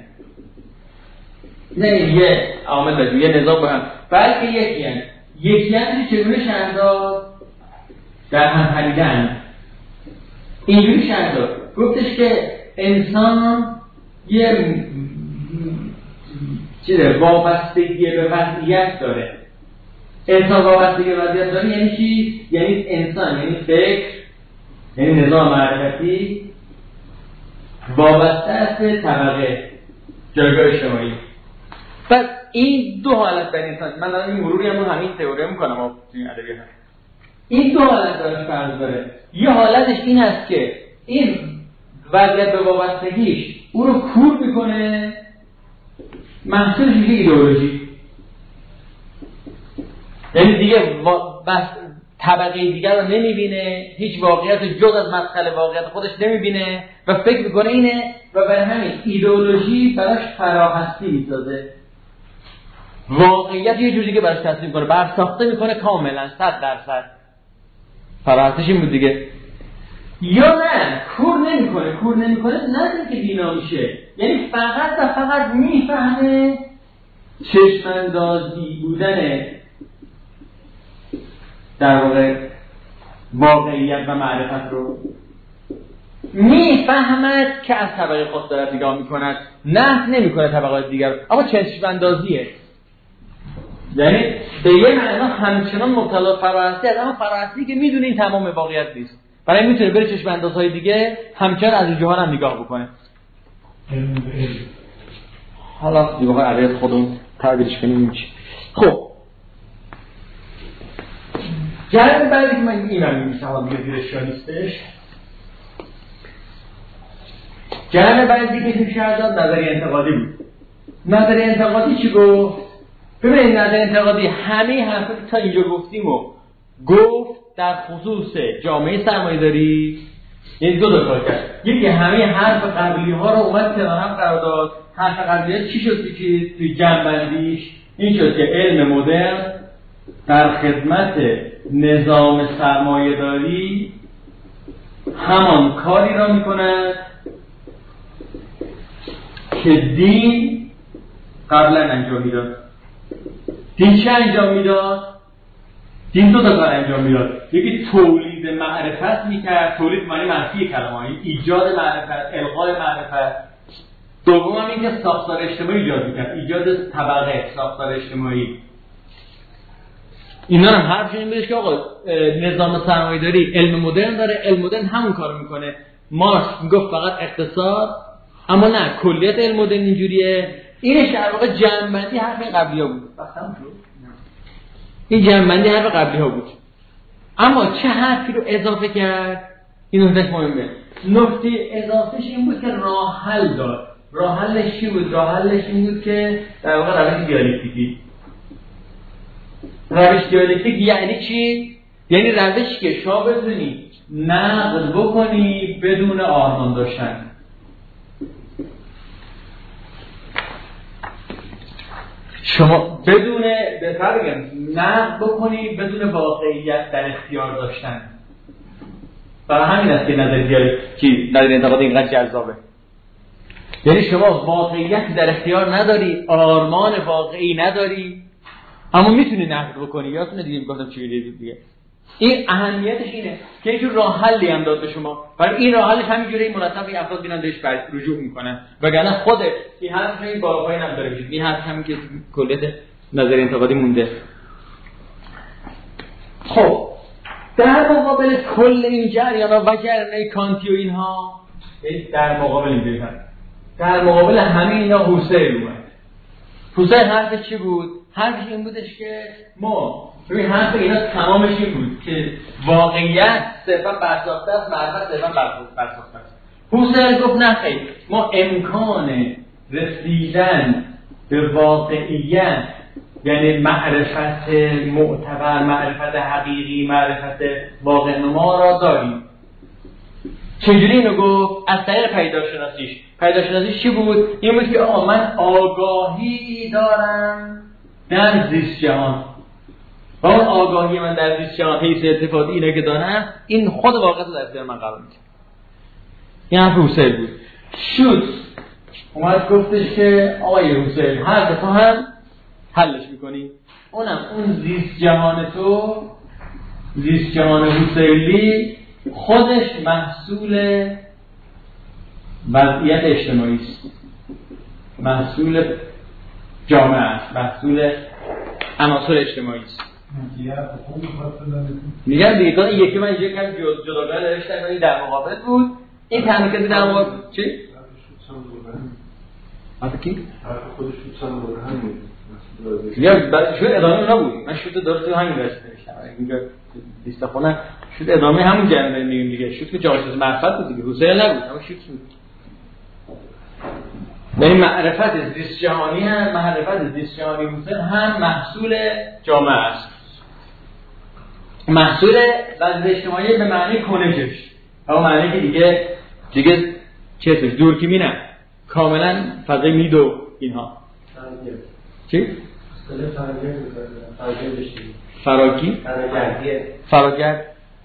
نه یه عامل داریم یه نظام با هم بلکه یکی هست چگونه شهردار در هم پریدن. اینجوری شهردار گفتش که انسان یه وابستگی به وضعیت داره. انسان وابستگی به وضعیت داره یعنی چی؟ یعنی انسان یعنی فکر یعنی نظام معرفتی وابسته است به طبقه جایگاه اجتماعی. پس این دو حالت در انسان من دارم این مروری هم همین تئوری میکنم این ادبیات این دو حالت دارش فرض داره. یه حالتش این است که این وضعیت به وابستگیش او رو کور میکنه محصولش میشه ایدئولوژی. یعنی دیگه بس طبقه دیگر رو نمیبینه هیچ واقعیت جز از مدخل واقعیت خودش نمیبینه و فکر میکنه اینه و برای همین ایدئولوژی براش فراهستی میسازه. واقعیت یه جور دیگه براش تصمیم کنه برساخته میکنه کاملا 100% فراهستش این بود دیگه. یا نه کور نمیکنه نه که بینا میشه یعنی فقط میفهمه چشماندازی بودن در واقع واقعیت و معرفت رو میفهمد که از طبقه خود دارد نگاه میکند نه نمیکنه طبقات دیگر اما چشماندازیه. یعنی به یه معنا همچنان مبتلا فراهستی اما فراهستی که میدونه این تمام واقعیت نیست برای میتونه بره چشماندازهای دیگه همچنان از این جهان هم نگاه بکنه. حالا دیگه علیت خودمون تعبیرش کنیم چی. خب جریان بعدی که من اینم می‌شم دیگه زیرشیا نیستش. جریان بعدی که میشه داد نظری انتقادی بود. نظر انتقادی چی گفت؟ ببینید نظر انتقادی همه حرفی که تا اینجا گفتیم و گفت در خصوص جامعه سرمایه‌داری. یعنی دو کار کرد. یکی همه حرف قبلی ها رو اومد کنار هم قرار داد. حرف قبلی ها چی شد که توی جنبندیش این شد که علم مدرن در خدمت نظام سرمایه‌داری همان کاری را می‌کند که دین قبلا انجام میداد. دین چه انجام میداد؟ دین دو تا کار انجام میداد. یکی تولید معرفت میکرد، تولید معنی منفی کلمه، ایجاد معرفت، القای معرفت. دوم هم این که ساختار اجتماعی ایجاد میکرد، ایجاد طبقه، ساختار اجتماعی. اینا هم حرفش این بودش که آقا نظام سرمایه‌داری علم مدرن داره، علم مدرن همون کارو میکنه. مارکس میگفت فقط اقتصاد، اما نه، کلیت علم مدرن اینجوریه. اینش در واقع جمع‌بندی حرف قبلی‌ها بود. وقتم شد. این جمع‌بندی حرف قبلی‌ها بود. اما چه حرفی رو اضافه کرد؟ این نکته مهمه. نکته اضافهش این بود که راه حل داد. راه حلش چی بود؟ راه حلش این بود که در واقع روش دیالکتیکی. روش دیالکتیک یعنی چی؟ یعنی روشی که شما بتونی نقد بکنی بدون آرمان داشتن. شما بدون بهتر بگم نقد بکنی بدون واقعیت در اختیار داشتن. برای همین است که نظر دیالکتیک نظر انتقادی اینقدر جذابه. یعنی شما واقعیت در اختیار نداری، آرمان واقعی نداری، اما میتونی نقد بکنی. یادتونه دیگه گفتم چی دیگه. این اهمیتش اینه که یه جور راه حلی هم داد به شما. ولی این راه حلش همینجوری مرتب افراد بینن بهش رجوع میکنن. وگرنه خود این حرف این بالا پایین هم داره میشه. این حرف همین که کلیت نظر انتقادی مونده. خب در مقابل کل این جریانا و جریانای کانتی و اینها در مقابل این در مقابل همه اینا هوسیل اومد. هوسیل حرف چی بود؟ حرفش این بودش که ما روی حرف اینا تمامش این بود که واقعیت صرفا برساخته است، معرفت صرفا برساخته است. هوسیل گفت نه خیر، ما امکان رسیدن به واقعیت یعنی معرفت معتبر، معرفت حقیقی، معرفت واقع نما را داریم. چجوری اینو گفت؟ از طریق پیداشناسیش. پیداشناسیش چی بود؟ این بود که من آگاهی دارم در زیست جهان و اون آگاهی من در زیست جهان حیث اتفاقی اینه که دارم، این خود واقعیت رو در اختیار من قرار میده. این حرف هوسیل بود. شوت اومد گفتش که آقای هوسیل حرف تو هم حلش میکنی، اونم اون زیست جهان تو، زیست جهان هوسیلی خودش محصول وضعیت اجتماعی است، محصول جامعه است، محصول عناصر اجتماعی است. میگم دیگه این یکی من اینجا کم جداگانه نوشتم، این در مقابل بود. این تنها کسی در مقابل چی؟ حرف کی؟ حرف خودش شد سن بوده همین. میگم بعد شد ادامه اونا بود. من شد درست همین رسم نوشتم. اینجا لیست خونه شد ادامه همون جنبه میگیم دیگه. شد که جایزه معرفت بود دیگه. حسین نبود، اما شد بود. یعنی معرفت زیست جهانی هم، معرفت زیست جهانی حسین هم محصول جامعه است. محصول وضع اجتماعی به معنی کنشش. اما معنی که دیگه چه اسمش؟ دورکیمی نه. کاملا فضای میدو اینها. چی؟ فراگی؟ فراگرد.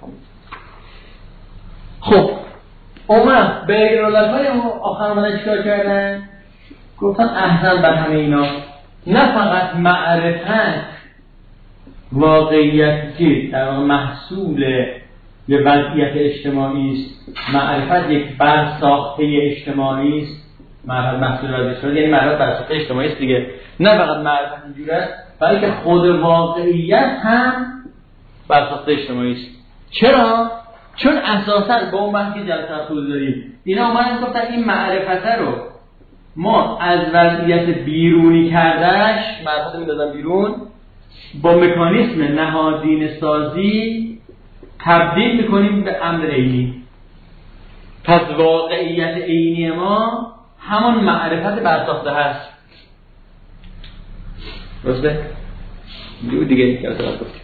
خب اومد به ایرالت‌های آخر اومدن چیکار کردن؟ گفتن احسن بر همه اینا نه فقط معرفت واقعیتی در محصول یه وضعیت اجتماعی است، معرفت یک برساخته اجتماعی است، معرفت محصول وضعیت اجتماعی یعنی معرفت برساخته اجتماعی است دیگه، نه فقط معرفت اینجوری است بلکه خود واقعیت هم برساخته اجتماعی است. چرا؟ چون اساساً با اون بحثی جلسه توضیح داریم اینا اومدن گفتن این معرفت رو ما از وضعیت بیرونی کردنش معرفت میدادن بیرون با مکانیسم نهادین سازی تبدیل میکنیم به امر عینی. پس واقعیت عینی ما همون معرفت برساخته هست. درسته؟ دیگه که اصلا گفتیم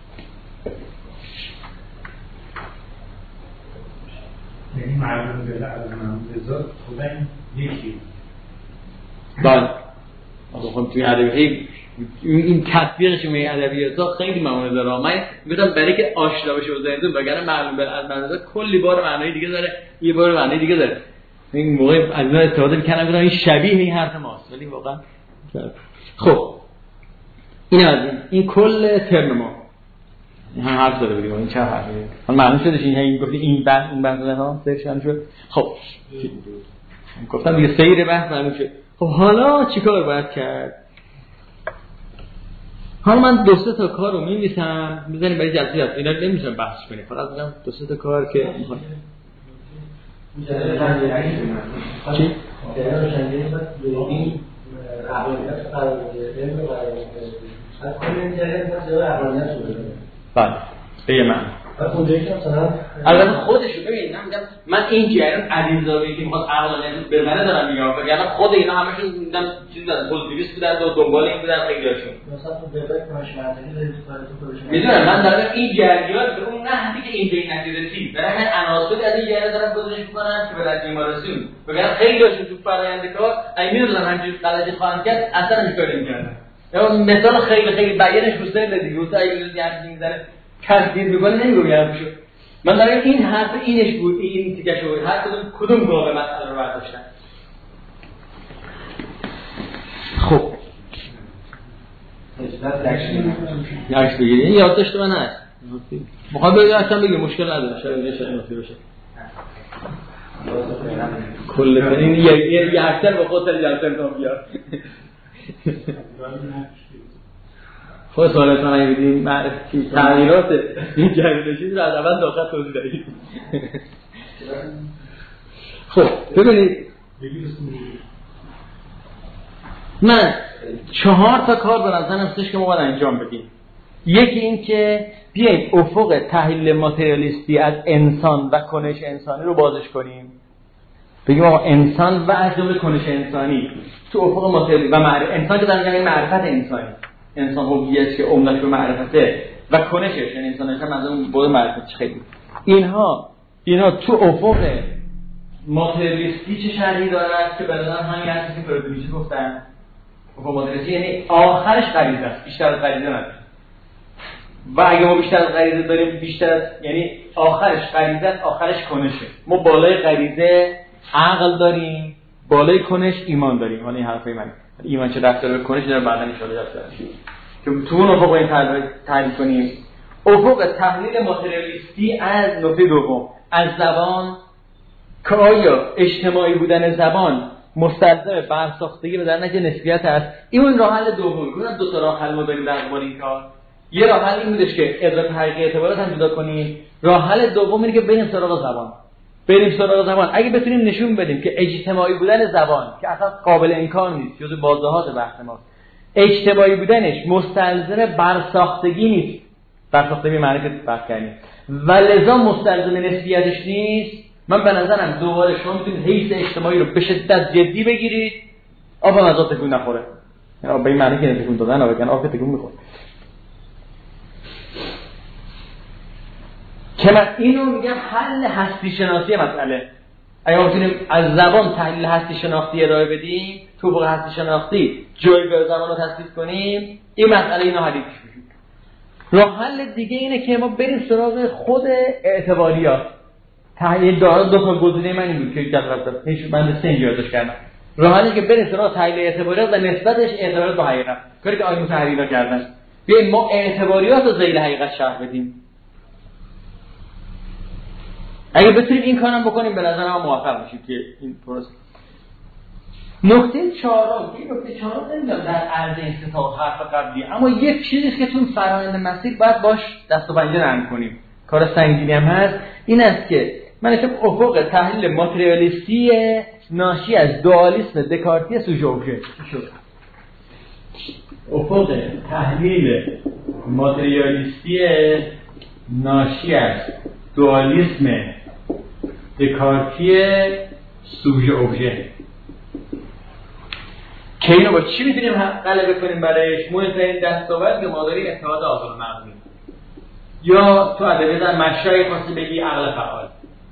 یعنی معلوم بله از منظور خدا یکی بله خب توی ادبیات این تطبیقش می ادبیات خیلی معنا داره. من میگم برای که آشنا بشه با ذهنتون وگرنه معلوم بر از منظور کلی بار معنای دیگه داره، یه بار معنای دیگه داره. این موقع از اون استفاده می‌کنم میگم این شبیه این حرف ماست ولی واقعا خب این از این کل ترم ما این هم حرف داره بگیم این چه حرفی حالا معلوم شدش این گفتی این بحث اون بحث ها سرشان شد. خب گفتم دیگه سیر بحث معلوم شد. خب حالا چیکار باید کرد؟ حالا من 2-3 تا کار رو می‌نویسم می‌ذاریم برای جلسه هست. اینا نمی‌تونم بحثش کنیم. فقط میگم 2-3 تا کار که می‌خوام چی؟ بله به من البته خودش رو ببین من این جریان علیزاده که میخواد عقلانیت بزنه دارم میگم وگرنه خود اینا همشون دیدم چیز دادن پوزیتیویست بودن و دنبال این بودن خیلیاشون مثلا تو وبلاگ کنش منطقی دارید تو خودش میدونم من دارم این جریان به اون نحوی که این به نتیجه رسید برای همین عناصری از این جریان دارم گزارش میکنن که به نتیجه ما رسید وگرنه خیلیاشون تو فرآیند کار اگه میدونن همینجوری غلطی خواهند کرد اصلا هیچ کاری نمی‌کردن. یا مثال خیلی بیانش روسته دیگه روسته اگه میذاره کسیر میکنه نمیگم شو. من دارم این حرف اینش بود این تیکش بود هر کدوم گاه مسئله رو برداشتن. خب یادش بگیری این یادداشت من هست میخوام بگم اصلا بگم مشکل نداره شاید نفی بشه کل این یه اکثر با خود سری جلسه امتحان بیار خود سوالت من اگه بدیم معرفی تغییرات این جریانشی رو از اول داخل توضیح دارید. خب ببینید من 4 تا کار به نظرم هستش که ما باید انجام بدیم. یکی این که بیایید افق تحلیل ماتریالیستی از انسان و کنش انسانی رو بازش کنیم. بگیم آقا انسان و از جمله کنش انسانی تو افق ماتریالیستی و انسان که در میگم این معرفت انسانی انسان هویت که عمدش به معرفته و کنشش یعنی انسانش هم از اون بود معرفتش خیلی اینا تو افق ماتریالیستی چه شرحی دارد که به نظر همین هستی که فرودویچی گفتن افق ماتریالیستی یعنی آخرش غریزه است بیشتر از غریزه نداره و اگه ما بیشتر از غریزه داریم بیشتر یعنی آخرش غریزه است آخرش کنشه. ما بالای غریزه عقل داریم بالای کنش ایمان داریم. حالا این حرفای من ایمان چه رفتار به کنش داره بعدن ان شاء الله که تو اون افق این تحلیل کنیم. افق تحلیل ماتریالیستی از نکته دوم از زبان که آیا اجتماعی بودن زبان مستلزم برساختگی به در نتیجه نسبیت است. این راه حل دوم بود. 2 تا راه حل ما داریم در مورد این کار. یه راه حل این بودش که ادراک حقیقی اعتبارات هم جدا کنیم. راه حل دوم اینه که بریم سراغ زبان. اگه بتونیم نشون بدیم که اجتماعی بودن زبان که اصلا قابل انکار نیست جزو بازدهات بحث ماست اجتماعی بودنش مستلزم برساختگی نیست برساختگی معنی که بحث کردیم و لذا مستلزم نسبیتش نیست. من به نظرم دوباره شما میتونید حیث اجتماعی رو به شدت جدی بگیرید آب هم از آب تکون نخوره به این معنی که تکون دادن آب تکون میخوره که من اینو میگم حل هستی شناسی مسئله. اگه بتونیم از زبان تحلیل هستی شناختی ارائه بدیم تو فوق هستی شناختی جایگاه زبان رو تثبیت کنیم این مسئله اینو حل میشه. راه حل دیگه اینه که ما بریم سراغ خود اعتباریات. تحلیل داره 2 تا گزینه من این بود که جذاب هیچ من 3 یادداشت کردم. راه حلی که بریم سراغ تحلیل اعتباریات و نسبتش اعتبارات با حقیقت کاری که آیون تحلیل‌ها کردن. بیایم ما اعتباریات رو ذیل حقیقت شرح بدیم. اگه بتونیم این کارم بکنیم به نظر من موفق میشیم که این پروسه. نکته 4 نمیدونم در عرض این 3 تا حرف قبلی اما یک چیزی که تو فرآیند مسیر باید باش دست و پنجه نرم کنیم کار سنگینی هم هست این است که من اسم افق تحلیل ماتریالیستی ناشی از دوالیسم دکارتی سوژه ابژه افق تحلیل ماتریالیستی ناشی از دوالیسم دکارتی سوژه ابژه که اینو با چی میتونیم غلبه کنیم برایش؟ مهمترین دستاورد که ما داریم اتحاد عقل و مغزی، یا تو ادبیات در مشای خاصی بگی عقل فعال.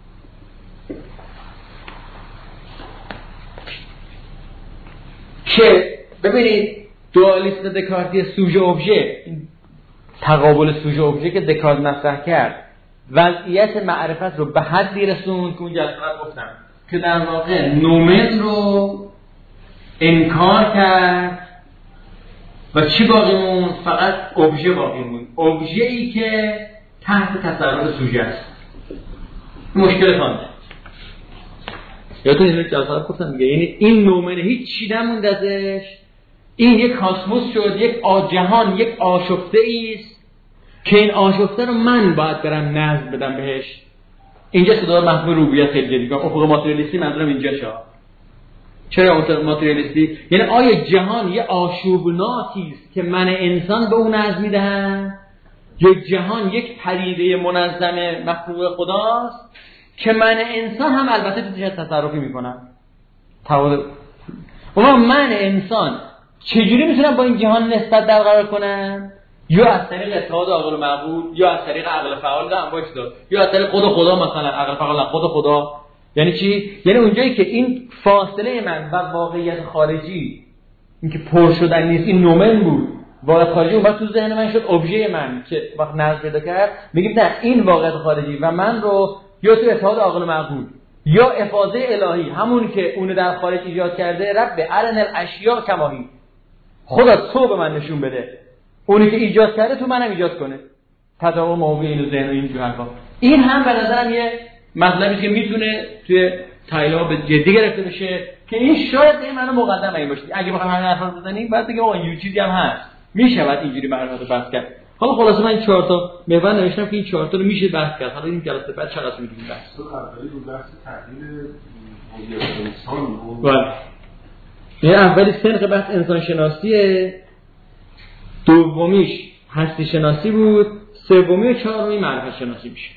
که ببینید دوالیسم دکارتی سوژه ابژه، تقابل سوژه ابژه که دکارت مطرح کرد، وضعیت معرفت رو به حدی رسوند که اون جلسه گفتم که در واقع نومن رو انکار کرد و چی باقی موند؟ فقط ابژه باقی موند، ابژه ای که تحت تصرف سوژه است. مشکل خانده یادتون این جلسه گفتم دیگه، یعنی این نومن هیچ چی نموند ازش، این یک کاسموس شد، یک جهان، یک آشفته ایست که این آشفته رو من باید برم نظم بدم بهش. اینجا صدا مفهوم روبیت خیلی جدی کنم. افق ماتریالیستی منظورم اینجا شد. چرا ماتریالیستی؟ یعنی آیا جهان یه آشوبناتی است که من انسان به اون نظم میدهم، یک جهان یک پدیده منظم مخلوق خداست که من انسان هم البته توش تصرفی میکنم. اما من انسان چجوری میتونم با این جهان نسبت برقرار کنم؟ یا از طریق اتحاد عقل و معقول، یا از طریق عقل فعال دارم باش داد، یا از طریق خدا مثلا. عقل فعال خدا یعنی چی؟ یعنی اونجایی که این فاصله من و واقعیت خارجی این که پر شدن نیست، این نومن بود، واقعیت خارجی اون وقت تو ذهن من شد ابژه من که وقت نظم پیدا کرد. میگیم نه، این واقعیت خارجی و من رو یا تو اتحاد عقل و معقول یا افاضه الهی، همون که اون در خارج ایجاد کرده، رب ارن الاشیاء کما هی، خدا تو به من نشون بده اونی که ایجاد کرده تو منم ایجاد کنه، تطابق موضوع این ذهن و این جو حرفا. این هم به نظرم یه مطلبی که میتونه توی تایلا به جدی گرفته بشه که این شاید این منو مقدم این باشه. اگه بخوام همین حرفا رو بزنیم بعد بگم آقا یه چیزی هم هست میشه بعد اینجوری معرفت رو بحث کرد. حالا خلاصه من این 4 تا محور نوشتم که این 4 تا رو میشه بحث کرد. حالا این جلسه بعد چقدر می‌دونیم بحث. اولی رو بحث تحلیل هویت انسان بود. بله. این اولی سنخ بحث انسان شناسیه، دومیش هستی شناسی بود، سومی و چهارمی معرفت شناسی میشه.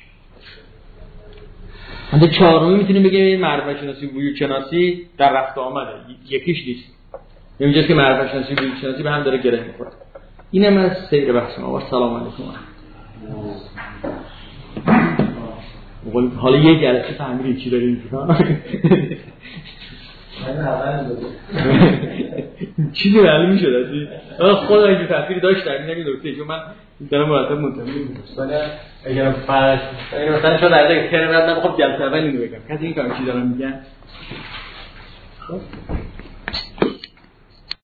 اند چهارمی میتونیم بگیم معرفت شناسی وجود شناسی در رفت آمده، یکیش نیست. اینجاست که معرفت شناسی وجود شناسی به هم داره گره میخوره. اینم از سیر بحث ما. سلام علیکم. حالا یه جلسه تعمیری چی داریم؟ چیزی معلوم میشد ازی خدا اینجور تفکیری داشت در این نکته، چون من دارم مرتب منتظر میمونم اگر فرش مثلا شاید از یک ترم بعد خب جلسه اول اینو بگم کسی این کارو چی دارم میگن.